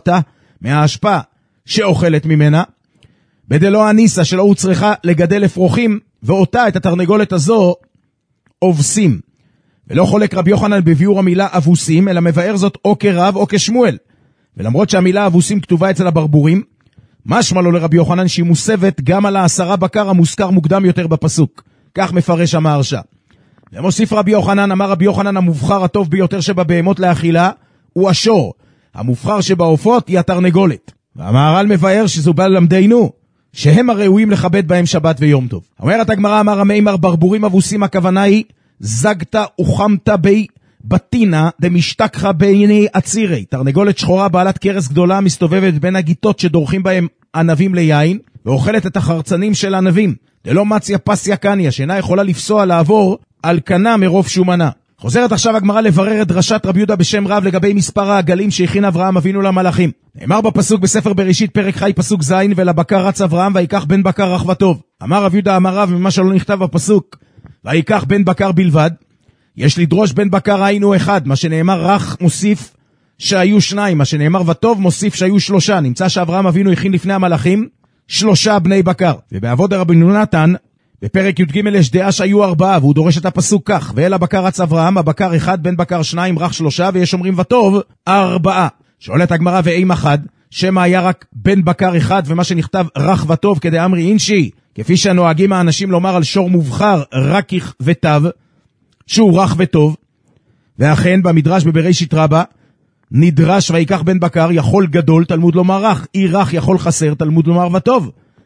מהאשפה שאוכלת ממנה, בדלא אניסה שלא הוא צריכה לגדל אפרוחים, ואותה את התרנגולת הזו אובסים. ולא חולק רבי יוחנן בביאור המילה אבוסים, אלא מבאר זאת או כרב או כשמואל. ולמרות שהמילה אבוסים כתובה אצל הברבורים, משמע לו לרבי יוחנן שהיא מוסבת גם על 10 בקר המוזכר מוקדם יותר בפסוק. כך מפרש המהרש"א. ומוסיף רבי יוחנן, אמר רבי יוחנן, המובחר הטוב ביותר שבבהמות לאכילה הוא השור, המובחר שבעופות היא התרנגולת. והמהר"ל מבאר שזו בא ללמדנו שהם הראויים לכבד בהם שבת ויום טוב. אומרת הגמרא, אמר המימר, ברבורים אבוסים, הכוונה היא זגת וחמת בי בטינה דמשתכחה בעיני עצירי, תרנגולת שחורה בעלת קרס גדולה מסתובבת בין הגיטות שדורכים בהם ענבים ליין, ואוכלת את החרצנים של ענבים. דלא מציה פסיה קניה, שאינה יכולה לפסוע לעבור על קנה מרוב שומנה. חוזרת עכשיו הגמרא לברר את דרשת רבי יהודה בשם רב לגבי מספר העגלים שהכין אברהם אבינו למלאכים. נאמר בפסוק בספר בראשית פרק חי פסוק ז', ולבקר רץ אברהם ויקח בן בקר רך וטוב. אמר רבי יהודה אמר רב, ממה שלא נכתב בפסוק ויקח בן בקר בלבד, יש לדרוש בן בקר היינו אחד. מה שנאמר רך מוסיף שהיו 2, מה שנאמר וטוב מוסיף שהיו 3. נמצא שאברהם אבינו הכין לפני המלאכים 3 בני בקר. ובעבוד רבנו נתן בפרק י"ג יש דעה שהיו 4, והוא דורש את הפסוק כך, ואל הבקר רץ אברהם, הבקר 1, בן בקר 2, רך 3, ויש אומרים וטוב 4. שואלת הגמרא, ואם אחד, שמה היה רק בן בקר 1, ומה שנכתב רך וטוב כדי אמרי אינשי, כפי שנוהגים האנשים לומר על שור מובחר רקיך וטב, שהוא רך וטוב. ואכן במדרש בבראשית רבה נדרש ויקח בן בקר יכול גדול, תלמוד לומר רך, אי רך יכול חסר, תלמוד לומר וטוב.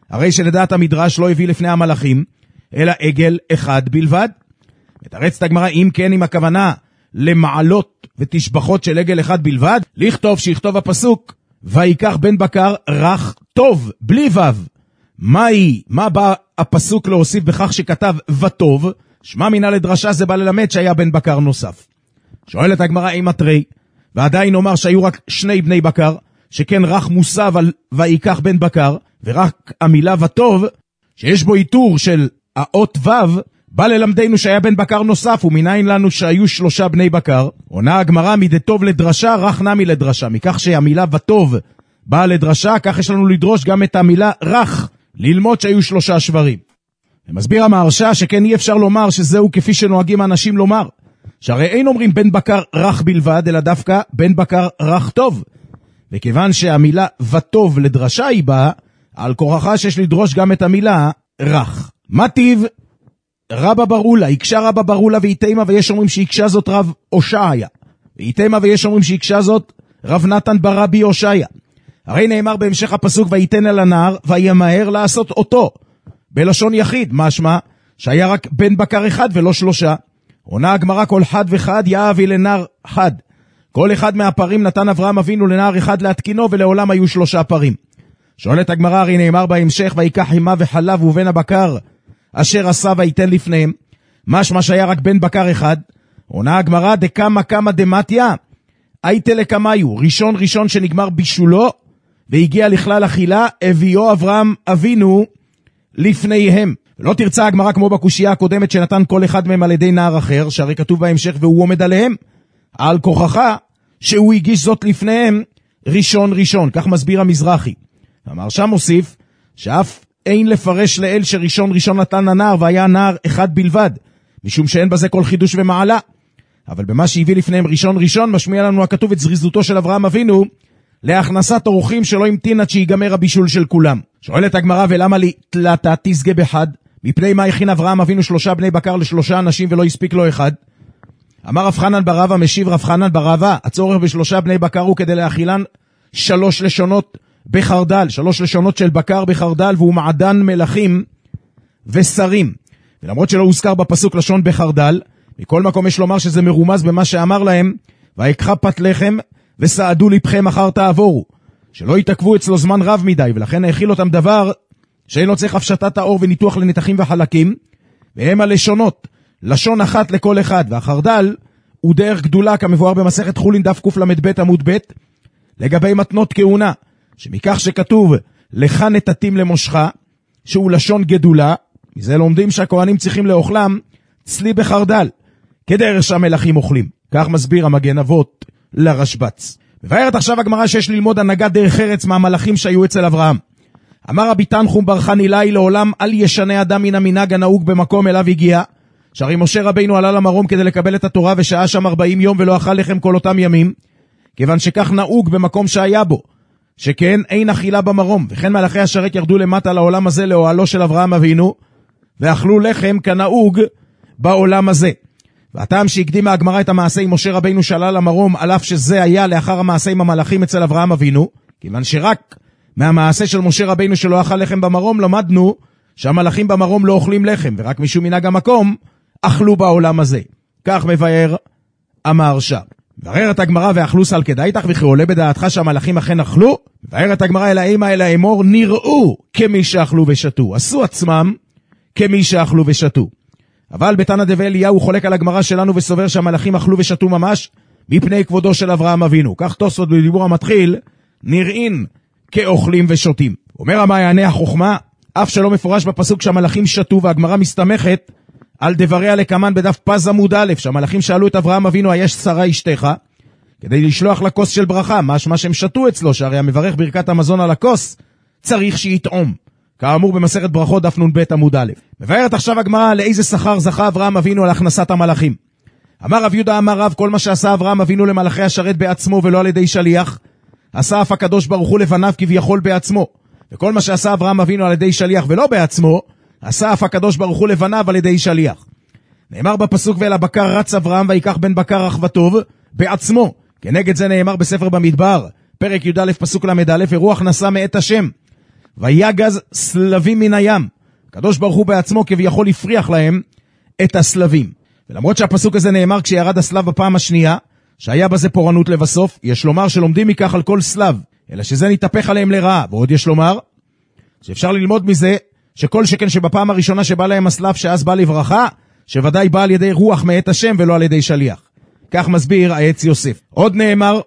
הרי שלדעת המדרש לא הביא לפני המלאכים, אלא עגל אחד בלבד. מתרצת הגמרא, אם כן, עם הכוונה למעלות ותשבחות של עגל אחד בלבד, לכתוב שיכתוב הפסוק, ויקח בן בקר רך טוב, בלי וו. מה בא הפסוק להוסיף בכך שכתב וטוב? שמה מינה לדרשה, זה בא ללמד שהיה בן בקר נוסף. שואלת הגמרא, אם התרי, ועדיין אומר שהיו רק 2 בני בקר, שכן רך מוסב על ויקח בן בקר, ורק המילה וטוב, שיש בו איתור של האות וו, בא ללמדנו שהיה בן בקר נוסף, ומניין לנו שהיו 3 בני בקר. עונה הגמרא, מדטוב לדרשה, רך נמי לדרשה. מכך שהמילה וטוב באה לדרשה, כך יש לנו לדרוש גם את המילה רך, ללמוד שהיו 3 שברים. ומסביר המהרש"א שכן אי אפשר לומר שזהו כפי שנוהגים האנשים לומר, שהרי אין אומרים בן בקר רך בלבד, אלא דווקא בן בקר רך טוב. וכיוון שהמילה וטוב לדרשה היא באה, על כורחה שיש לדרוש גם את המילה רך. מה טיב? רבא ברולה, הקשה רבא ברולה ואיתמה, ויש אומרים שהקשה זאת רב הושעיה, ואיתמה ויש אומרים שהקשה זאת רב נתן ברבי הושעיה. הרי נאמר בהמשך הפסוק, ויתן אל הנער וימהר לעשות אותו, בלשון יחיד, משמע שהיה רק בן בקר אחד ולא 3. עונה הגמרא, כל חד וחד יאהבי לנער חד. כל אחד מהפרים נתן אברהם אבינו לנער אחד להתקינו, ולעולם היו 3 פרים. שואלת הגמרא, הרי נאמר בהמשך, ויקח עמה וחלב ובן הבקר אשר עשה ויתן לפניהם, משמע שהיה רק בן בקר אחד. עונה הגמרא, דקמה קמה דמתיה, הייתה לקמיו, ראשון שנגמר בישולו, והגיע לכלל אכילה, הביאו אברהם אבינו לפניהם. ולא תרצה הגמרא כמו בקושייה הקודמת שנתן כל אחד מהם על ידי נער אחר, שהרי כתוב בהמשך והוא עומד עליהם, על כוחך שהוא הגיש זאת לפניהם ראשון. כך מסביר המזרחי. המהרש"א מוסיף שאף אין לפרש לאל שראשון נתן הנער והיה נער אחד בלבד, משום שאין בזה כל חידוש ומעלה. אבל במה שהביא לפניהם ראשון משמיע לנו הכתוב את זריזותו של אברהם אבינו להכנסת אורחים שלא המתין עד שיגמר הבישול של כולם. שואלת הגמרא, ולמה לי תלתה תסגה בחד? מפני מה הכין אברהם אבינו 3 בני בקר ל3 אנשים ולא הספיק לו אחד? אמר רב חנן ברבא, משיב רב חנן ברבא, הצורך ב3 בני בקר הוא כדי להאכילן 3 לשונות בחרדל, 3 לשונות של בקר בחרדל, והוא מעדן מלכים ושרים. ולמרות שלא הוזכר בפסוק לשון בחרדל, מכל מקום יש לומר שזה מרומז במה שאמר להם, ויקחה פת לחם וסעדו לבכם אחר תעבורו, שלא יתעכבו אצלו זמן רב מדי, ולכן האכיל אותם דבר שאין לו צריך הפשטת האור וניתוח לנתחים וחלקים, והם הלשונות, לשון אחת לכל אחד. והחרדל הוא דרך גדולה כמבואר במסכת חולין דף קל"ב עמוד ב' לגבי מתנות כהונה, שמכך שכתוב לך נתתים למושכה, שהוא לשון גדולה, מזה לומדים שהכהנים צריכים לאוכלם צלי בחרדל, כדרך שהמלכים אוכלים. כך מסביר המגן אבות לרשב"ץ. מבארת עכשיו הגמרא שיש ללמוד הנהגת דרך ארץ מהמלאכים שהיו אצל אברהם. אמר רבי תנחום בר חנילאי, לעולם אל ישנה אדם מן המנהג הנהוג במקום אליו הגיע, שהרי משה רבינו עלה למרום כדי לקבל את התורה ושעה שם 40 יום ולא אכל לחם כל אותם ימים, כיוון שכך נהוג במקום שהיה בו, שכן אין אכילה במרום. וכן מלאכי השרת ירדו למטה לעולם הזה לאוהלו של אברהם אבינו, ואכלו לחם כנהוג בעולם הזה. והטעם שהקדימה הגמרא את המעשה עם משה רבינו שעלה למרום, על אף שזה היה לאחר המעשה עם המלאכים אצל אברהם אבינו, כיוון שרק מהמעשה של משה רבינו שלא אכל לחם במרום למדנו שהמלאכים במרום לא אוכלים לחם, ורק משום מנהג המקום אכלו בעולם הזה. כך מבאר המהרש"א. מבארת הגמרא, ואכלו סל כדאיתך וכי עולה בדעתך שהמלאכים אכן אכלו? מבארת הגמרא, אלא אימה אלא אמור, נראו כמי שאכלו ושתו, עשו עצמם כמי שאכלו ושתו. אבל בתנא דבי אליהו חולק על הגמרא שלנו וסובר שהמלאכים אכלו ושתו ממש מפני כבודו של אברהם אבינו. כך תוספות בדיבור המתחיל, נראים כאוכלים ושותים. אומר המעייני החוכמה, אף שלא מפורש בפסוק שהמלאכים שתו, והגמרא מסתמכת על דבריה לקמן בדף פז עמוד א', שהמלאכים שאלו את אברהם אבינו, היש שרה אשתך? כדי לשלוח לכוס של ברכה, משמע שהם שתו אצלו, שהרי המברך ברכת המזון על הכוס צריך שיטעום, כאמור במסכת ברכות דף נ"ב עמוד א'. מבארת עכשיו הגמרא לאיזה שכר זכה אברהם אבינו על הכנסת המלאכים. אמר רב יהודה אמר רב, כל מה שעשה אברהם אבינו למלאכי השרת בעצמו ולא על ידי שליח, עשה אף הקדוש ברוך הוא לבניו כביכול בעצמו, וכל מה שעשה אברהם אבינו על ידי שליח ולא בעצמו, עשה אף הקדוש ברוך הוא לבניו על ידי שליח. נאמר בפסוק ואל הבקר רץ אברהם ויקח בן בקר רך וטוב בעצמו. כנגד זה נאמר בספר במדבר פרק י"א פסוק ל"א, ורוח נשא מאת השם ויגז סלבים מן הים. הקדוש ברוך הוא בעצמו כביכול הפריח להם את הסלבים. ולמרות שהפסוק הזה נאמר כשירד הסלב בפעם השנייה, שהיה בזה פורענות לבסוף, יש לומר שלומדים מכך על כל סלב, אלא שזה נתהפך עליהם לרעה. ועוד יש לומר שאפשר ללמוד מזה שכל שכן שבפעם הראשונה שבא להם הסלב שאז בא לברכה, שוודאי בא על ידי רוח מאת השם ולא על ידי שליח. כך מסביר העץ יוסף. עוד נאמר,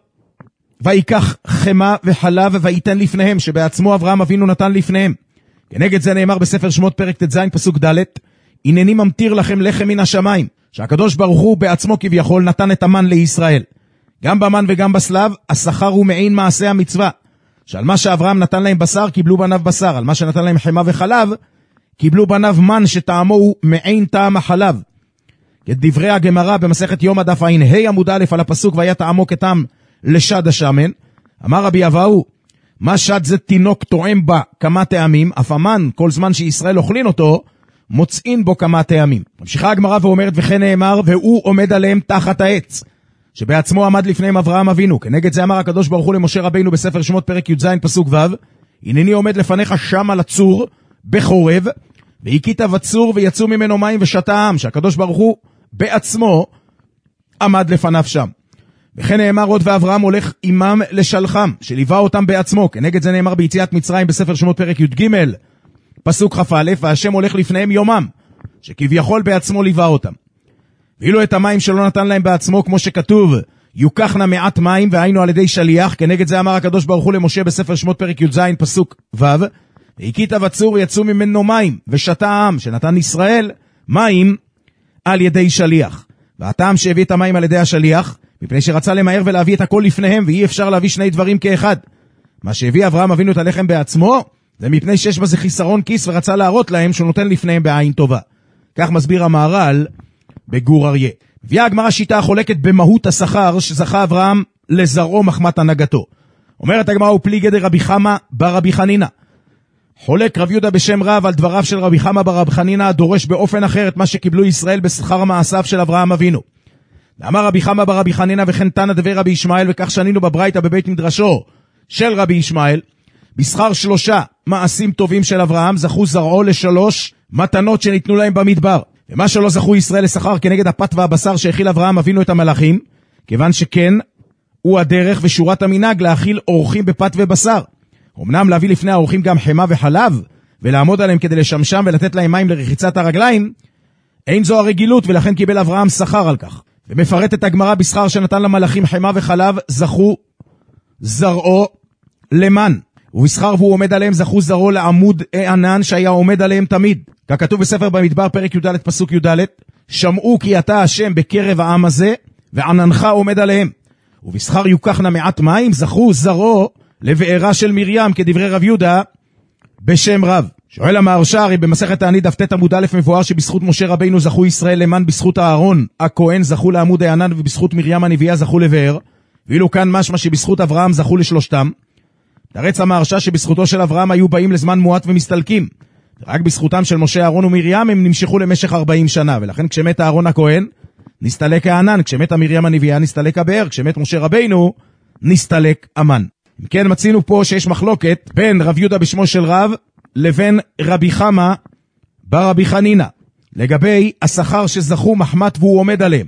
ויקח חמה וחלב וייתן לפניהם, שבעצמו אברהם אבינו נתן לפניהם. כנגד זה נאמר בספר שמות פרק ט"ז פסוק ד', הנני ממטיר לכם לחם מן השמיים, שהקדוש ברוך הוא בעצמו כביכול נתן את המן לישראל. גם במן וגם בסלב, השכר הוא מעין מעשה המצווה, שעל מה שאברהם נתן להם בשר, קיבלו בניו בשר, על מה שנתן להם חמה וחלב, קיבלו בניו מן שטעמו הוא מעין טעם החלב. כדברי הגמרא במסכת יום הדף ע"ה עמוד א' על הפסוק והיה טעמו כטעם לשד השמן, אמר רבי אבאו, מה שד זה תינוק טועם בה כמה טעמים, אף המן כל זמן שישראל אוכלין אותו, מוצאים בו כמה טעמים. ממשיכה הגמרא ואומרת, וכן נאמר, והוא עומד עליהם תחת העץ, שבעצמו עמד לפניהם אברהם אבינו. כנגד זה אמר הקדוש ברוך הוא למשה רבינו בספר שמות פרק י"ז פסוק ו', הנני עומד לפניך שם על הצור בחורב, והכית בצור ויצאו ממנו מים ושתה העם, שהקדוש ברוך הוא בעצמו עמד לפניו שם. וכן נאמר עוד, ואברהם הולך עמם לשלחם, שליווה אותם בעצמו. כנגד זה נאמר ביציאת מצרים בספר שמות פרק י"ג פסוק כ"א, והשם הולך לפניהם יומם, שכביכול בעצמו ליווה אותם. ואילו את המים שלא נתן להם בעצמו, כמו שכתוב, יוקחנה מעט מים, והיינו על ידי שליח. כנגד זה אמר הקדוש ברוך הוא למשה בספר שמות פרק י"ז פסוק ו', והכית בצור ויצאו ממנו מים ושתה העם, שנתן ישראל מים על ידי שליח. והטעם שהביא את המים על ידי השליח, מפני שרצה למהר ולהביא את הכל לפניהם, ואי אפשר להביא שני דברים כאחד. מה שהביא אברהם אבינו את הלחם בעצמו, זה מפני שיש בזה חיסרון כיס, ורצה להראות להם שהוא נותן לפניהם בעין טובה. כך מסביר המהר"ל בגור אריה. הביאה הגמרא שיטה החולקת במהות השכר שזכה אברהם לזרעו מחמת הנהגתו. אומרת הגמרא, הוא פליגי דרבי חמא בר רבי חנינא. חולק רב יהודה בשם רב על דבריו של רבי חמא בר רבי חנינא, הדורש באופן אחר את מה שקיבלו ישראל בשכר מעשיו של אברהם אבינו. אמר רבי חמא בר רבי חנינא, וכן תנא דבר רבי ישמעאל, וכך שנינו בברייתא בבית מדרשו של רבי ישמעאל, בשכר 3 מעשים טובים של אברהם זכו זרעו ל3 מתנות שניתנו להם במדבר. ומה שלא זכו ישראל לשכר כנגד הפת והבשר שהכיל אברהם אבינו את המלאכים, כיוון שכן הוא הדרך ושורת המנהג להכיל אורחים בפת ובשר. אמנם להביא לפני האורחים גם חמה וחלב, ולעמוד עליהם כדי לשמשם ולתת להם מים לרחיצת הרגליים, אין זו הרגילות, ולכן קיבל אברהם שכר על כך. ומפרט את הגמרא, בשכר שנתן למלאכים חמה וחלב זכו זרעו למן, ובשכר והוא עומד עליהם זכו זרעו לעמוד ענן שהיה עומד עליהם תמיד. ככתוב בספר במדבר פרק י"ד פסוק י"ד, שמעו כי אתה השם בקרב העם הזה, ועננך עומד עליהם. ובשכר יוקחנה מעט מים זכו זרעו לבארה של מרים, כדברי רב יהודה בשם רב. שואל המהרש"א, הרי במסכת תענית דף ט' עמוד א' מבואר שבזכות משה רבינו זכו ישראל למן, בזכות אהרון הכהן זכו לעמוד הענן, ובזכות מרים הנביאה זכו לבאר. ואילו כאן משמע שבזכות אברהם זכו לשלושתם. תרץ המהרש"א שבזכותו של אברהם היו באים לזמן מועט ומסתלקים, רק בזכותם של משה, אהרון ומרים הם נמשכו למשך 40 שנה, ולכן כשמת אהרון הכהן נסתלק הענן, כשמת מרים הנביאה נסתלק הבאר, כשמת משה רבינו נסתלק המן. אם כן, מצינו פה שיש מחלוקת בין רב יהודה בשמו של רב לבין רבי חמא בר רבי חנינא לגבי השכר שזכו מחמת והוא עומד עליהם.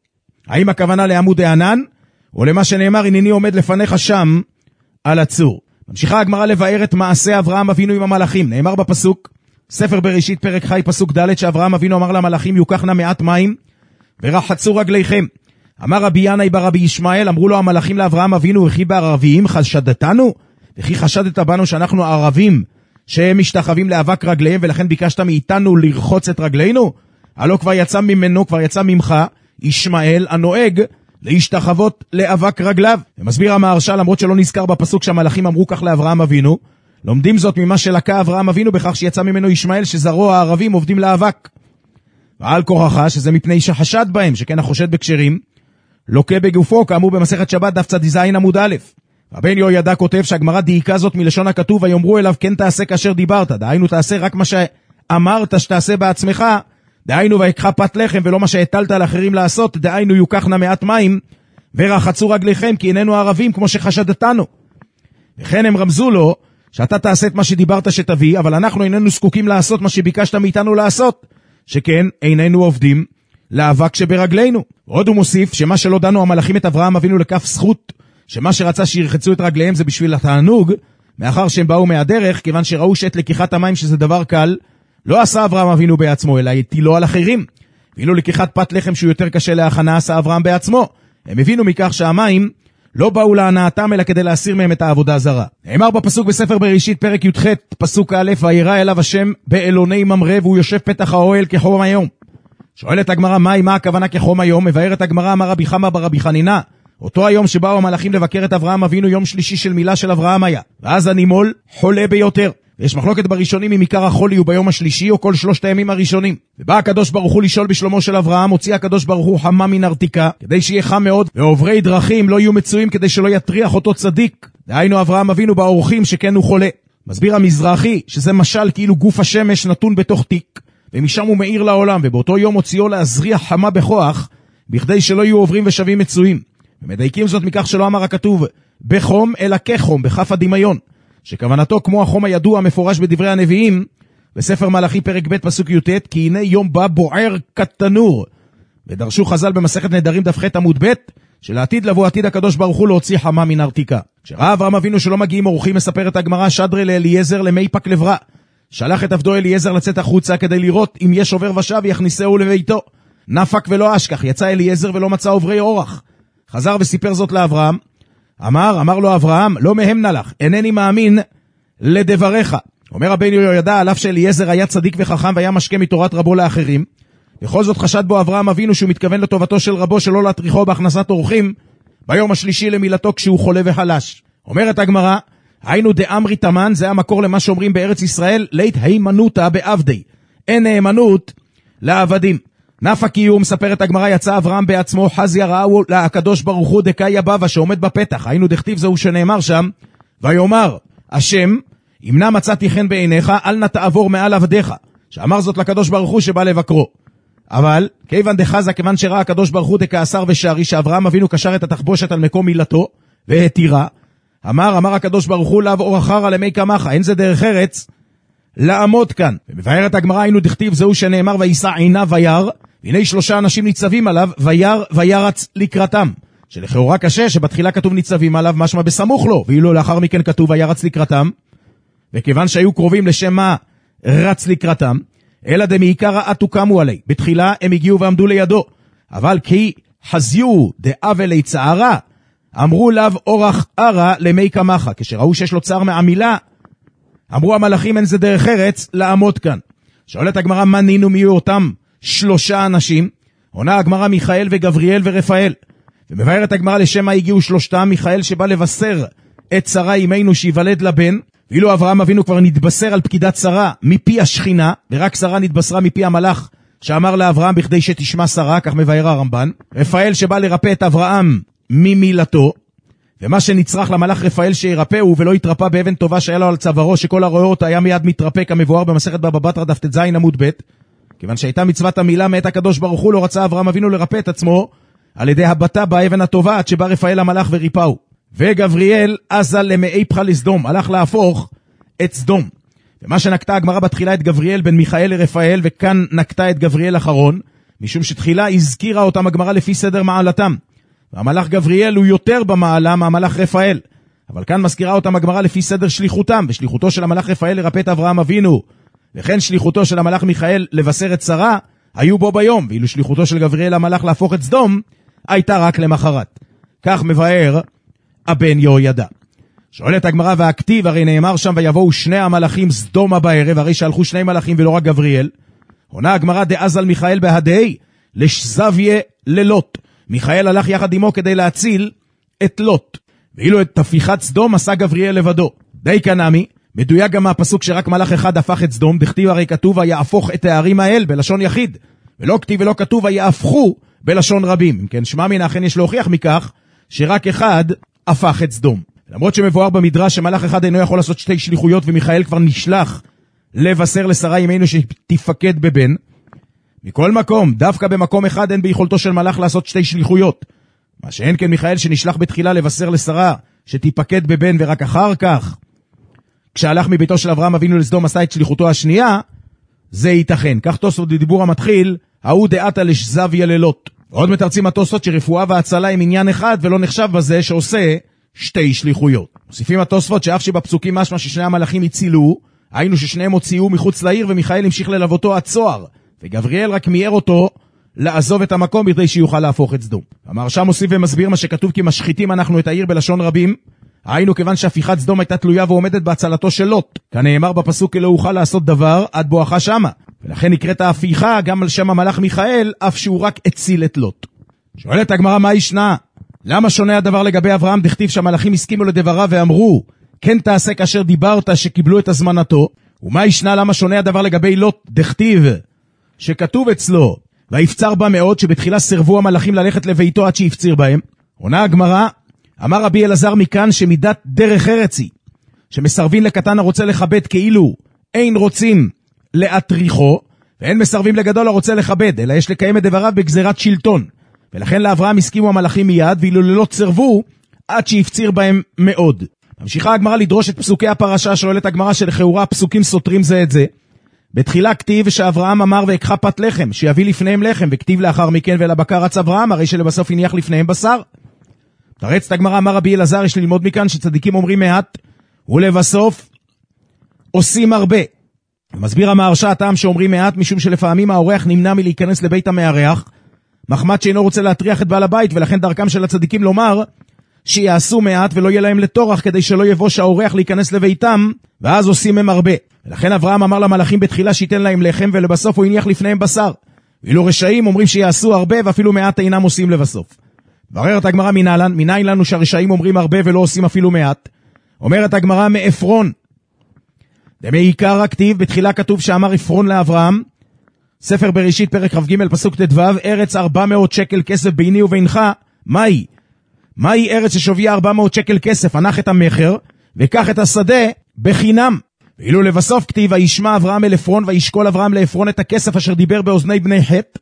האם הכוונה לעמוד הענן או למה שנאמר הנני עומד לפניך שם על הצור? ממשיכה הגמרא לבאר את מעשה אברהם אבינו עם המלאכים. נאמר בפסוק ספר בראשית פרק חי פסוק ד' שאברהם אבינו אמר למלאכים יוקחנה מעט מים ורחצו רגליכם. אמר רבי ינאי בר רבי ישמעאל, אמרו לו המלאכים לאברהם אבינו, וכי בערביים חשדתנו? וכי חשדת בנו שאנחנו ערבים שהם משתחווים לאבק רגליהם, ולכן ביקשת מאיתנו לרחוץ את רגלינו? הלא כבר יצא ממנו, כבר יצא ממך ישמעאל הנוהג להשתחוות לאבק רגליו. ומסביר המהרש"א, למרות שלא נזכר בפסוק שהמלאכים אמרו כך לאברהם אבינו, לומדים זאת ממה שלקה אברהם אבינו בכך שיצא ממנו ישמעאל שזרעו הערבים עובדים לאבק. ועל כורחה שזה מפני שחשד בהם, שכן החושד בקשרים לוקה בגופו, כאמור במסכת שבת דף צ"ז עמוד א'. רבן יהוידע כותב שהגמרא דייקה זאת מלשון הכתוב, ויאמרו אליו כן תעשה כאשר דיברת, דהיינו תעשה רק מה שאמרת שתעשה בעצמך, דהיינו ויקחה פת לחם, ולא מה שהטלת על אחרים לעשות, דהיינו יוקחנה מעט מים ורחצו רגליכם, כי איננו ערבים כמו שחשדתנו. וכן הם רמזו לו שאתה תעשה את מה שדיברת שתביא, אבל אנחנו איננו זקוקים לעשות מה שביקשת מאיתנו לעשות, שכן איננו עובדים לאבק שברגלינו. עוד הוא מוסיף שמה שלא דנו המלאכים את אברהם אבינו לכף זכות, שמה שרצה שירחצו את רגליהם זה בשביל התענוג, מאחר שהם באו מהדרך, כיוון שראו שאת לקיחת המים שזה דבר קל, לא עשה אברהם אבינו בעצמו, אלא הטילו על אחרים. ואילו לקיחת פת לחם שהוא יותר קשה להכנה עשה אברהם בעצמו. הם הבינו מכך שהמים לא באו להנאתם אלא כדי להסיר מהם את העבודה זרה. נאמר בפסוק בספר בראשית פרק י"ח פסוק א', וירא אליו השם באלוני ממרא והוא יושב פתח האוהל כחום היום. שואלת הגמרא מה הכוונה כחום היום? מבארת הגמרא אמר רבי חמא ברבי חנינא, אותו היום שבאו המלאכים לבקר את אברהם אבינו יום שלישי של מילה של אברהם היה, ואז הנימול חולה ביותר. ויש מחלוקת בראשונים אם עיקר החולי הוא ביום השלישי או כל 3 הימים הראשונים. ובא הקדוש ברוך הוא לשאול בשלומו של אברהם, הוציא הקדוש ברוך הוא חמה מן ארתיקה, כדי שיהיה חם מאוד, ועוברי דרכים לא יהיו מצויים כדי שלא יטריח אותו צדיק. דהיינו אברהם אבינו באורחים שכן הוא חולה. מסביר המזרחי שזה משל כאילו גוף השמש נתון בתוך תיק, ומשם הוא מאיר לעולם, ובאותו יום הוציאו להזריח חמה בכוח, בכדי שלא יהיו עוברים ושבים מצויים. ומדייקים זאת מכך שלא אמר הכתוב בחום אלא כחום, בכף הדמיון, שכוונתו כמו החום הידוע המפורש בדברי הנביאים, בספר מלאכי פרק ב' פסוק י"ט, כי הנה יום בא בוער כתנור. ודרשו חז"ל במסכת נדרים דף ח' עמוד ב', שלעתיד לבוא עתיד הקדוש ברוך הוא להוציא חמה מן ארתיקה. כשראה אברהם אבינו שלא מגיעים אורחים, מספרת הגמרא, שדרי לאליעזר למי פק לברא, שלח את עבדו אליעזר לצאת החוצה כדי לראות אם יש עובר ושב יכניסהו לביתו. נפק ולא אשכח, יצא אליעזר ולא מצא עוברי אורח. חזר וסיפר זאת לאברהם. אמר לו אברהם, לא מהם נלך, אינני מאמין לדבריך. אומר הבן יהוידע, על אף שאליעזר היה צדיק וחכם והיה משקה מתורת רבו לאחרים, בכל זאת חשד בו אברהם אבינו שהוא מתכוון לטובתו של רבו שלא להטריחו בהכנסת אורחים ביום השלישי למילתו כשהוא חולה וחלש. אומרת הגמרא, היינו דאמרי תמן, זה המקור למה שאומרים בארץ ישראל, לית הימנותא בעבדי, אין נאמנות לעבדים. נפקי הוא, מספרת הגמרא, יצא אברהם בעצמו, חזיה ראו לקדוש ברוך הוא דקאי הבבא שעומד בפתח, היינו דכתיב זהו שנאמר שם, ויאמר השם, אם נא מצאתי חן בעיניך, אל נא תעבור מעל עבדיך, שאמר זאת לקדוש ברוך הוא שבא לבקרו. אבל כיוון דחזה, כיוון שראה הקדוש ברוך הוא דכעשר ושערי, שאברהם אבינו קשר את התחבושת על מקום מילתו והתירה, אמר הקדוש ברוך הוא לאו אור אחרא למי כמך, אין זה דרך ארץ לעמוד כאן. ומבארת הגמרא, היינו דכתיב זהו שנאמר וישא עיניו וירא, והנה 3 אנשים ניצבים עליו, וירא וירץ לקראתם, שלכאורה קשה שבתחילה כתוב ניצבים עליו, משמע בסמוך לו, ואילו לאחר מכן כתוב וירץ לקראתם, וכיוון שהיו קרובים לשם מה רץ לקראתם, אלא דמעיקרא עטו קמו עלי, בתחילה הם הגיעו ועמדו לידו, אבל כי חזיו דאבלי צערה, אמרו לאו אורח ערה למי כמך, כשראו שיש לו צער מהמילה, אמרו המלאכים אין זה דרך ארץ לעמוד כאן. שואלת הגמרא, מה נינו מי אותם 3 אנשים? עונה הגמרא, מיכאל וגבריאל ורפאל. ומבארת הגמרא, לשם מה הגיעו 3? מיכאל שבא לבשר את שרה אימנו שיוולד לבן, ואילו אברהם אבינו כבר נתבשר על פקידת שרה מפי השכינה, ורק שרה נתבשרה מפי המלאך שאמר לאברהם בכדי שתשמע שרה, כך מבאר הרמב"ן. רפאל שבא לרפא את אברהם ממילתו, ומה שנצרך למלאך רפאל שירפאו ולא יתרפא באבן טובה שהיה לו על צווארו, שכל הרואה אותה היה מיד מתרפא, כמבואר במסכת בבא בתרא דף ט"ז עמוד ב'. כיוון שהייתה מצוות המילה מאת הקדוש ברוך הוא, לא רצה אברהם אבינו לרפא את עצמו על ידי הבטה באבן הטובה, עד שבא רפאל המלאך וריפאו. וגבריאל עזה למאיפך לסדום, הלך להפוך את סדום. ומה שנקטה הגמרא בתחילה את גבריאל בין מיכאל לרפאל, וכאן נקטה את גבריאל אחרון, משום שתחילה הזכירה אותם הגמרא לפי סדר מעלתם. והמלאך גבריאל הוא יותר במעלה מהמלאך רפאל, אבל כאן מזכירה אותם הגמרא לפי סדר שליחותם, ושליחותו של המלאך רפאל לרפא את אברהם אבינו, וכן שליחותו של המלאך מיכאל לבשר את שרה, היו בו ביום, ואילו שליחותו של גבריאל המלאך להפוך את סדום, הייתה רק למחרת. כך מבאר הבן יהוידע. שואלת הגמרא, והכתיב, הרי נאמר שם ויבואו 2 המלאכים סדומה בערב, הרי שהלכו 2 מלאכים ולא רק גבריאל. עונה הגמרא, דאז על מיכאל בהדי לשזביה ללוט. מיכאל הלך יחד עמו כדי להציל את לוט, ואילו את תפיחת סדום עשה גבריאל לבדו. די כנמי, מדויק גם מהפסוק שרק מלאך אחד הפך את סדום, דכתיב הרי כתוב ויהפוך את הערים האל בלשון יחיד, ולא כתיב ולא כתוב ויהפכו בלשון רבים. אם כן שמע מן אכן יש להוכיח מכך שרק אחד הפך את סדום. למרות שמבואר במדרש שמלאך אחד אינו יכול לעשות 2 שליחויות, ומיכאל כבר נשלח לבשר לשרה אימנו שתפקד בבן, מכל מקום, דווקא במקום אחד אין ביכולתו של מלאך לעשות 2 שליחויות. מה שאין כן מיכאל שנשלח בתחילה לבשר לשרה שתיפקד בבן, ורק אחר כך כשהלך מביתו של אברהם אבינו לסדום עשה את שליחותו השנייה, זה ייתכן. כך תוספות בדיבור המתחיל, ההוא דעתה לשזביה ללוט. עוד מתרצים התוספות שרפואה והצלה הם עניין אחד, ולא נחשב בזה שעושה שתי שליחויות. מוסיפים התוספות שאף שבפסוקים משמע ששני המלאכים הצילו, היינו ששניהם הוציאו מחוץ לעיר, ומיכאל המשיך ללוותו עד צוהר, וגבריאל רק מיהר אותו לעזוב את המקום בכדי שיוכל להפוך את סדום. המהרש"א מוסיף ומסביר מה שכתוב כי משחיתים אנחנו את העיר בלשון רבים, היינו כיוון שהפיכת סדום הייתה תלויה ועומדת בהצלתו של לוט, כנאמר בפסוק כי לא אוכל לעשות דבר עד בואכה שמה, ולכן נקראת ההפיכה גם על שם המלאך מיכאל, אף שהוא רק הציל את לוט. שואלת הגמרא מה ישנה? למה שונה הדבר לגבי אברהם? דכתיב שהמלאכים הסכימו לדבריו ואמרו כן תעשה כאשר דיברת שקיבלו את הזמנתו, ומה ישנה למה שונה הדבר לגבי לוט? דכתיב שכתוב אצלו ויפצר בה מאוד, שבתחילה סרבו המלאכים ללכת לביתו עד שיפציר בהם. עונה הגמרא, אמר רבי אלעזר מכאן שמידת דרך ארץ היא, שמסרבים לקטן הרוצה לכבד כאילו אין רוצים להטריחו, ואין מסרבים לגדול הרוצה לכבד, אלא יש לקיים את דבריו בגזירת שלטון. ולכן לאברהם הסכימו המלאכים מיד, ואילו לא צרבו עד שיפציר בהם מאוד. ממשיכה הגמרא לדרוש את פסוקי הפרשה, שואלת הגמרא שלכאורה הפסוקים סותרים זה את זה. בתחילה כתיב שאברהם אמר ויקחה פת לחם, שיביא לפניהם לחם, וכתיב לאחר מכן ולבקר רץ אברהם, הרי שלבסוף הניח לפניהם בשר. תרץ את הגמרא, אמר רבי אלעזר, יש ללמוד מכאן שצדיקים אומרים מעט, ולבסוף עושים הרבה. מסביר המהרש"א הטעם שאומרים מעט, משום שלפעמים האורח נמנע מלהיכנס לבית המארח, מחמת שאינו רוצה להטריח את בעל הבית, ולכן דרכם של הצדיקים לומר שיעשו מעט ולא יהיה להם לטורח, כדי שלא יבוש האורח להיכנס לביתם, ואז עושים הם הרבה. ולכן אברהם אמר למלאכים בתחילה שייתן להם לחם, ולבסוף הוא הניח לפניהם בשר. ואילו רשעים אומרים שיעשו הרבה, ואפילו מעט אינם עושים לבסוף. בררת הגמרא מניין לנו שהרשעים אומרים הרבה ולא עושים אפילו מעט. אומרת הגמרא מאפרון. דמעיקר הכתיב, בתחילה כתוב שאמר אפרון לאברהם, ספר בראשית פרק כ"ג פסוק ט"ו, ארץ 400 שקל כסף ביני ובינך, מהי ארץ ששוויה 400 שקל כסף? הנח את המחר וקח את השדה בחינם. ואילו לבסוף כתיב וישמע אברהם אל עפרון, וישקול אברהם לעפרון את הכסף אשר דיבר באוזני בני חת,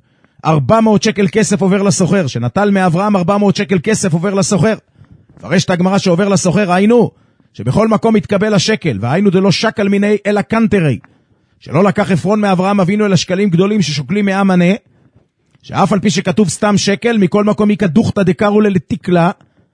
400 שקל כסף עובר לסוחר, שנטל מאברהם 400 שקל כסף עובר לסוחר. פרשת הגמרא שעובר לסוחר, היינו שבכל מקום יתקבל השקל, והיינו דלא שקל מיני אלא קנטרי, שלא לקח עפרון מאברהם אבינו אל השקלים גדולים ששוקלים 100 מנה, שאף על פי שכתוב סתם שקל, מכל מקום יקדוכתא דקרו לתיקלה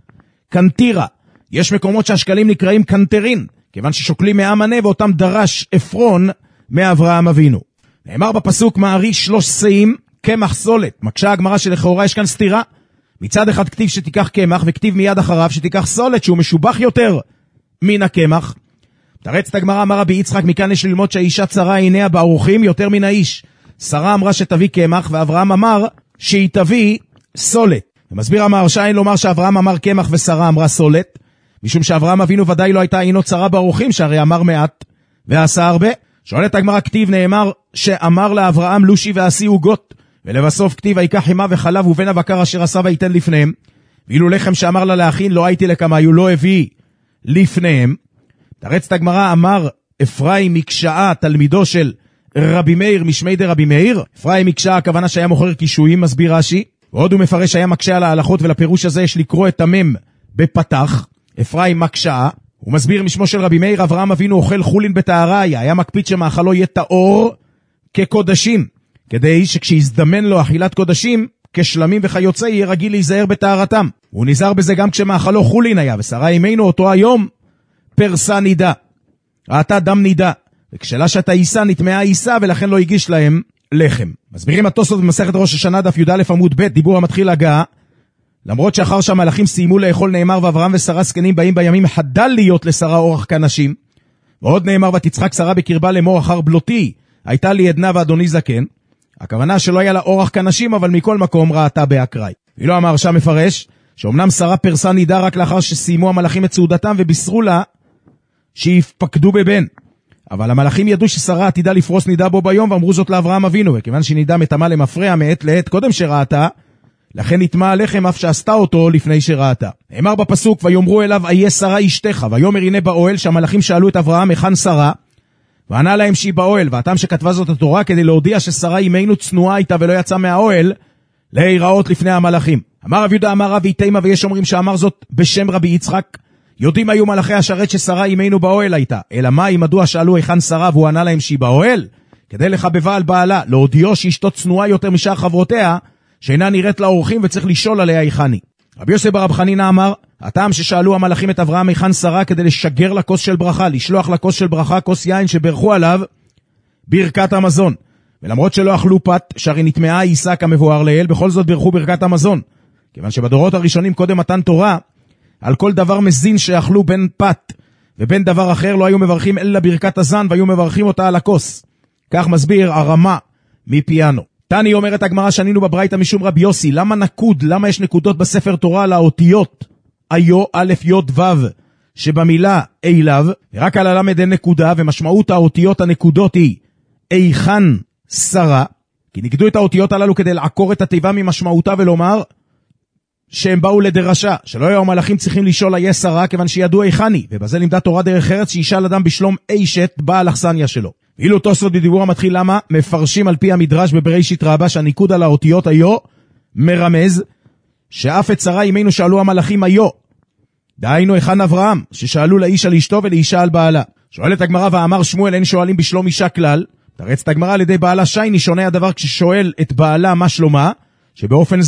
קנטירה. יש מקומות שהשקלים נקראים קנטרין, כיוון ששוקלים 100 מנה, ואותם דרש עפרון מאברהם אבינו. נאמר בפסוק מערי 3 שאים קמח סולת. מקשה הגמרא שלכאורה יש כאן סתירה. מצד אחד כתיב שתיקח קמח, וכתיב מיד אחריו שתיקח סולת, שהוא משובח יותר מן הקמח. תרץ את הגמרא, אמר רבי יצחק, מכאן יש ללמוד שהאישה צרה עיניה בארוכים יותר מן האיש. שרה אמרה שתביא קמח, ואברהם אמר שהיא תביא סולת. ומסביר המהרש"א, אין לומר שאברהם אמר קמח ושרה אמרה סולת, משום שאברהם אבינו ודאי לא הייתה עינו צרה בארוכים, שהרי אמר מעט ועשה הרבה. שואלת הגמרא, כתיב נאמר שאמר לאברהם לושי ועשי עוגות, ולבסוף כתיב ויקח חימה וחלב ובין הבקר אשר עשה ויתן לפניהם, ואילו לחם שאמר לה להכין לא הייתי לקמיו, לא הביא לפניהם. תרץ את הגמרא, אמר אפרים מקשאה, תלמידו של רבי מאיר משמי דרבי מאיר. אפרים מקשאה הכוונה שהיה מוכר קישואים, מסביר רש"י, ועוד הוא מפרש שהיה מקשה על ההלכות, ולפירוש הזה יש לקרוא את המם בפתח. אפרים מקשאה, הוא מסביר משמו של רבי מאיר, אברהם אבינו אוכל חולין בטהרה, היה מקפיד שמאכלו יהיה טהור כקודשים, כדי שכשיזדמן לו אכילת קודשים כשלמים וכיוצא יהיה רגיל להיזהר בטהרתם. הוא נזהר בזה גם כשמאכלו חולין היה, ושרה אימנו אותו היום פרסה נידה, ראתה דם נידה, וכשלה שאתה עיסה נטמעה עיסה, ולכן לא הגיש להם לחם. מסבירים התוספות במסכת ראש השנה דף י"א עמוד ב', דיבור המתחיל הגעה, למרות שאחר שהמלאכים סיימו לאכול נאמר ואברהם ושרה זקנים באים בימים חדל להיות לשרה אורח כנשים, ועוד נאמר ותצחק שרה בקרבה לאמור אחר בלותי הייתה לי עדנה ואדוני זקן. הכוונה שלא היה לה אורח כנשים, אבל מכל מקום ראתה באקראי. ואילו המהרש"א מפרש שאומנם שרה פרסה נידה רק לאחר שסיימו המלאכים את סעודתם ובישרו לה שיפקדו בבן, אבל המלאכים ידעו ששרה עתידה לפרוס נידה בו ביום, ואמרו זאת לאברהם אבינו, וכיוון שנידה מטמא למפרע מעת לעת קודם שראתה, לכן נטמא הלחם אף שעשתה אותו לפני שראתה. נאמר בפסוק ויאמרו אליו איה שרה אשתך, ויאמר הנה באוהל, שהמלאכים שאלו את אברהם היכן שרה, וענה להם שהיא באוהל, והטעם שכתבה זאת התורה כדי להודיע ששרה אימנו צנועה איתה ולא יצא מהאוהל להיראות לפני המלאכים. אמר רב יהודה אמר רבי תימה, ויש אומרים שאמר זאת בשם רבי יצחק, יודעים היו מלאכי השרת ששרה אימנו באוהל הייתה. אלא מה, אם מדוע שאלו היכן שרה והוא ענה להם שהיא באוהל? כדי לחבבה על בעלה, להודיעו שאשתו צנועה יותר משאר חברותיה, שאינה נראית לאורחים וצריך לשאול עליה היכן היא. רבי יוסי ברב חנינא אמר, הטעם ששאלו המלאכים את אברהם היכן שרה כדי לשגר לכוס של ברכה, לשלוח לכוס של ברכה כוס יין שברכו עליו ברכת המזון. ולמרות שלא אכלו פת, שהרי נטמעה עיסה כמבואר לעיל, בכל זאת ברכו ברכת המזון. כיוון שבדורות הראשונים קודם מתן תורה, על כל דבר מזין שאכלו בין פת ובין דבר אחר לא היו מברכים אלא ברכת הזן והיו מברכים אותה על הכוס. כך מסביר הרמה מפיאנו. תני אומרת הגמרא שנינו בברייתא משום רבי יוסי, למה נקוד, למה יש נקודות בספר תורה על האותיות איו, א', י', ו' שבמילה אליו, רק על הלמד אין נקודה, ומשמעות האותיות הנקודות היא איכן שרה, כי נקדו את האותיות הללו כדי לעקור את התיבה ממשמעותה ולומר שהם באו לדרשה, שלא היו המלאכים צריכים לשאול איה שרה כיוון שידעו היכן היא, ובזה לימדה תורה דרך ארץ שישאל אדם בשלום אשת בעל אכסניה שלו. ואילו תוספות בדיבור המתחיל למה מפרשים על פי המדרש בבראשית רבה שהניקוד על האותיות היו מרמז שאף את שרה אימנו שאלו המלאכים היו, דהיינו היכן אברהם ששאלו לאיש על אשתו ולאישה על בעלה. שואלת הגמרא ואמר שמואל אין שואלים בשלום אישה כלל, תרצת הגמרא על ידי בעלה שייני שונה הדבר כששואל את בעלה מה שלומה, שבאופן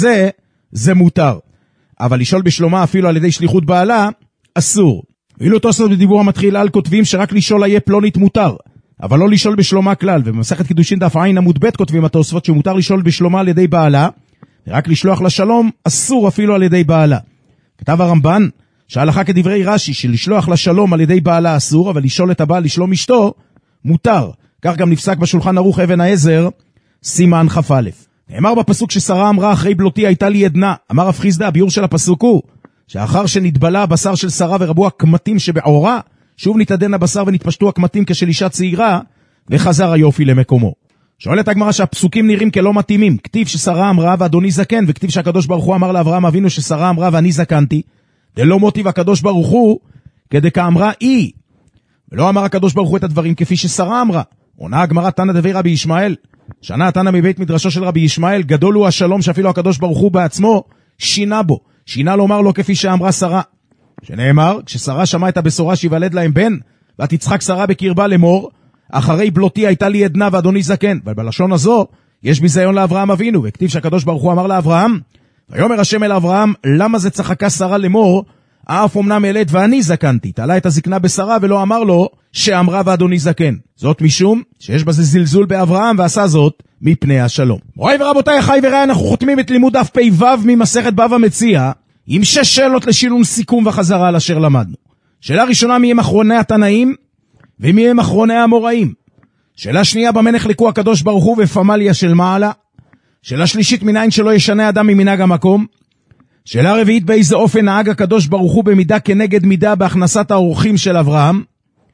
זה מותר, אבל לשאול בשלומה אפילו על ידי שליחות בעלה אסור. ואילו תוספות בדיבור המתחיל על כותבים שרק לשאול איה פלונית מותר, אבל לא לשאול בשלומה כלל, ובמסכת קידושין דף עין עמוד ב' כותבים התוספות שמותר לשאול בשלומה על ידי בעלה, ורק לשלוח לשלום אסור אפילו על ידי בעלה. כתב הרמב"ן שההלכה כדברי רש"י שלשלוח לשלום על ידי בעלה אסור, אבל לשאול את הבעל לשלום אשתו מותר. כך גם נפסק בשולחן ערוך אבן העזר סימן כ"א. נאמר בפסוק ששרה אמרה אחרי בלותי הייתה לי עדנה, אמר רב חיסדא הביאור של הפסוק הוא שאחר שנתבלה הבשר של שרה ורבו הקמטים שבעורה, שוב נתעדן הבשר ונתפשטו הקמטים כשל אישה צעירה, וחזר היופי למקומו. שואלת הגמרא שהפסוקים נראים כלא מתאימים, כתיב ששרה אמרה ואדוני זקן, וכתיב שהקדוש ברוך הוא אמר לאברהם אבינו ששרה אמרה ואני זקנתי, דלא מוטיב הקדוש ברוך הוא כדי כאמרה היא, ולא אמר הקדוש ברוך הוא את הדברים כפי ששרה אמרה. עונה הגמרא תנא דבי רבי ישמעאל, שנה תנא מבית מדרשו של רבי ישמעאל, גדול הוא השלום שאפילו הקדוש ברוך הוא בעצמו שינה בו, שינה לומר לו כפי שאמרה שרה. שנאמר, כששרה שמעה את הבשורה שיוולד להם בן, ותצחק שרה בקרבה לאמור, אחרי בלותי הייתה לי עדנה ואדוני זקן. ובלשון הזו יש ביזיון לאברהם אבינו, וכתיב שהקדוש ברוך הוא אמר לאברהם, ויאמר השם אל אברהם, למה זה צחקה שרה לאמור, אף אמנם ילד ואני זקנתי, תעלה את הזקנה בשרה ולא אמר לו שאמרה ואדוני זקן. זאת משום שיש בזה זלזול באברהם ועשה זאת מפני השלום. מוריי ורבותיי, אחי ורעי, אנחנו חותמים את לימוד דף פ"ו ממסכת בבא מציעא עם 6 שאלות לשילום סיכום וחזרה על אשר למדנו. שאלה ראשונה, מי הם אחרוני התנאים ומי הם אחרוני האמוראים. שאלה שנייה, במה נחלקו הקדוש ברוך הוא ופמליה של מעלה. שאלה שלישית, מניין שלא ישנה אדם ממנהג המקום. שאלה רביעית, באיזה אופן נהג הקדוש ברוך הוא במידה כנגד מידה בהכנסת האורחים של אברהם.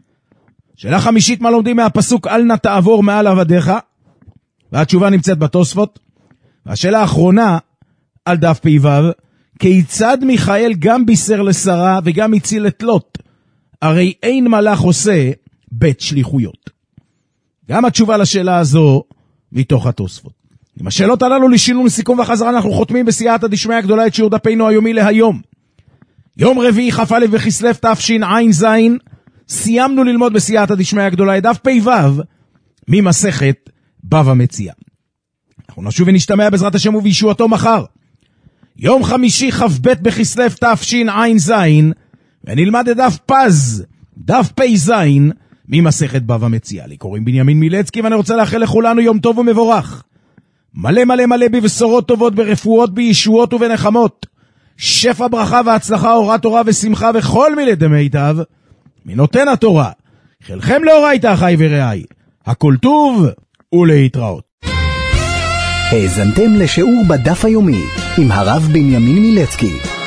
שאלה חמישית, מה לומדים מהפסוק אל נא תעבור מעל עבדיך, והתשובה נמצאת בתוספות. והשאלה האחרונה על דף פ"ו, כיצד מיכאל גם בישר לשרה וגם הציל את לוט, הרי אין מלאך עושה בית שליחויות. גם התשובה לשאלה הזו מתוך התוספות. עם השאלות הללו לשילום סיכום וחזרה אנחנו חותמים בסייעתא דשמיא הגדולה את שיעור דפנו היומי להיום. יום רביעי כ"א בכסלו תשע"ז, סיימנו ללמוד בסייעתא דשמיא הגדולה את דף פ"ו ממסכת בבא מציעא. אנחנו נשוב ונשתמע בעזרת השם ובישועתו מחר, יום חמישי כ"ב בכסלו תשע"ז, ונלמד את דף פז, דף פ"ז ממסכת בבא מציעא. לי קוראים בנימין מילצקי ואני רוצה לאחל לכולנו יום טוב ומבורך, מלא מלא מלא בבשורות טובות, ברפואות, בישועות ובנחמות, שפע ברכה והצלחה, אורת תורה ושמחה וכל מילי דמיטב מנותן התורה. חלכם לאורייתא אחי ורעי, הכל טוב ולהתראות. האזנתם לשיעור בדף היומי עם הרב בנימין מילצקי.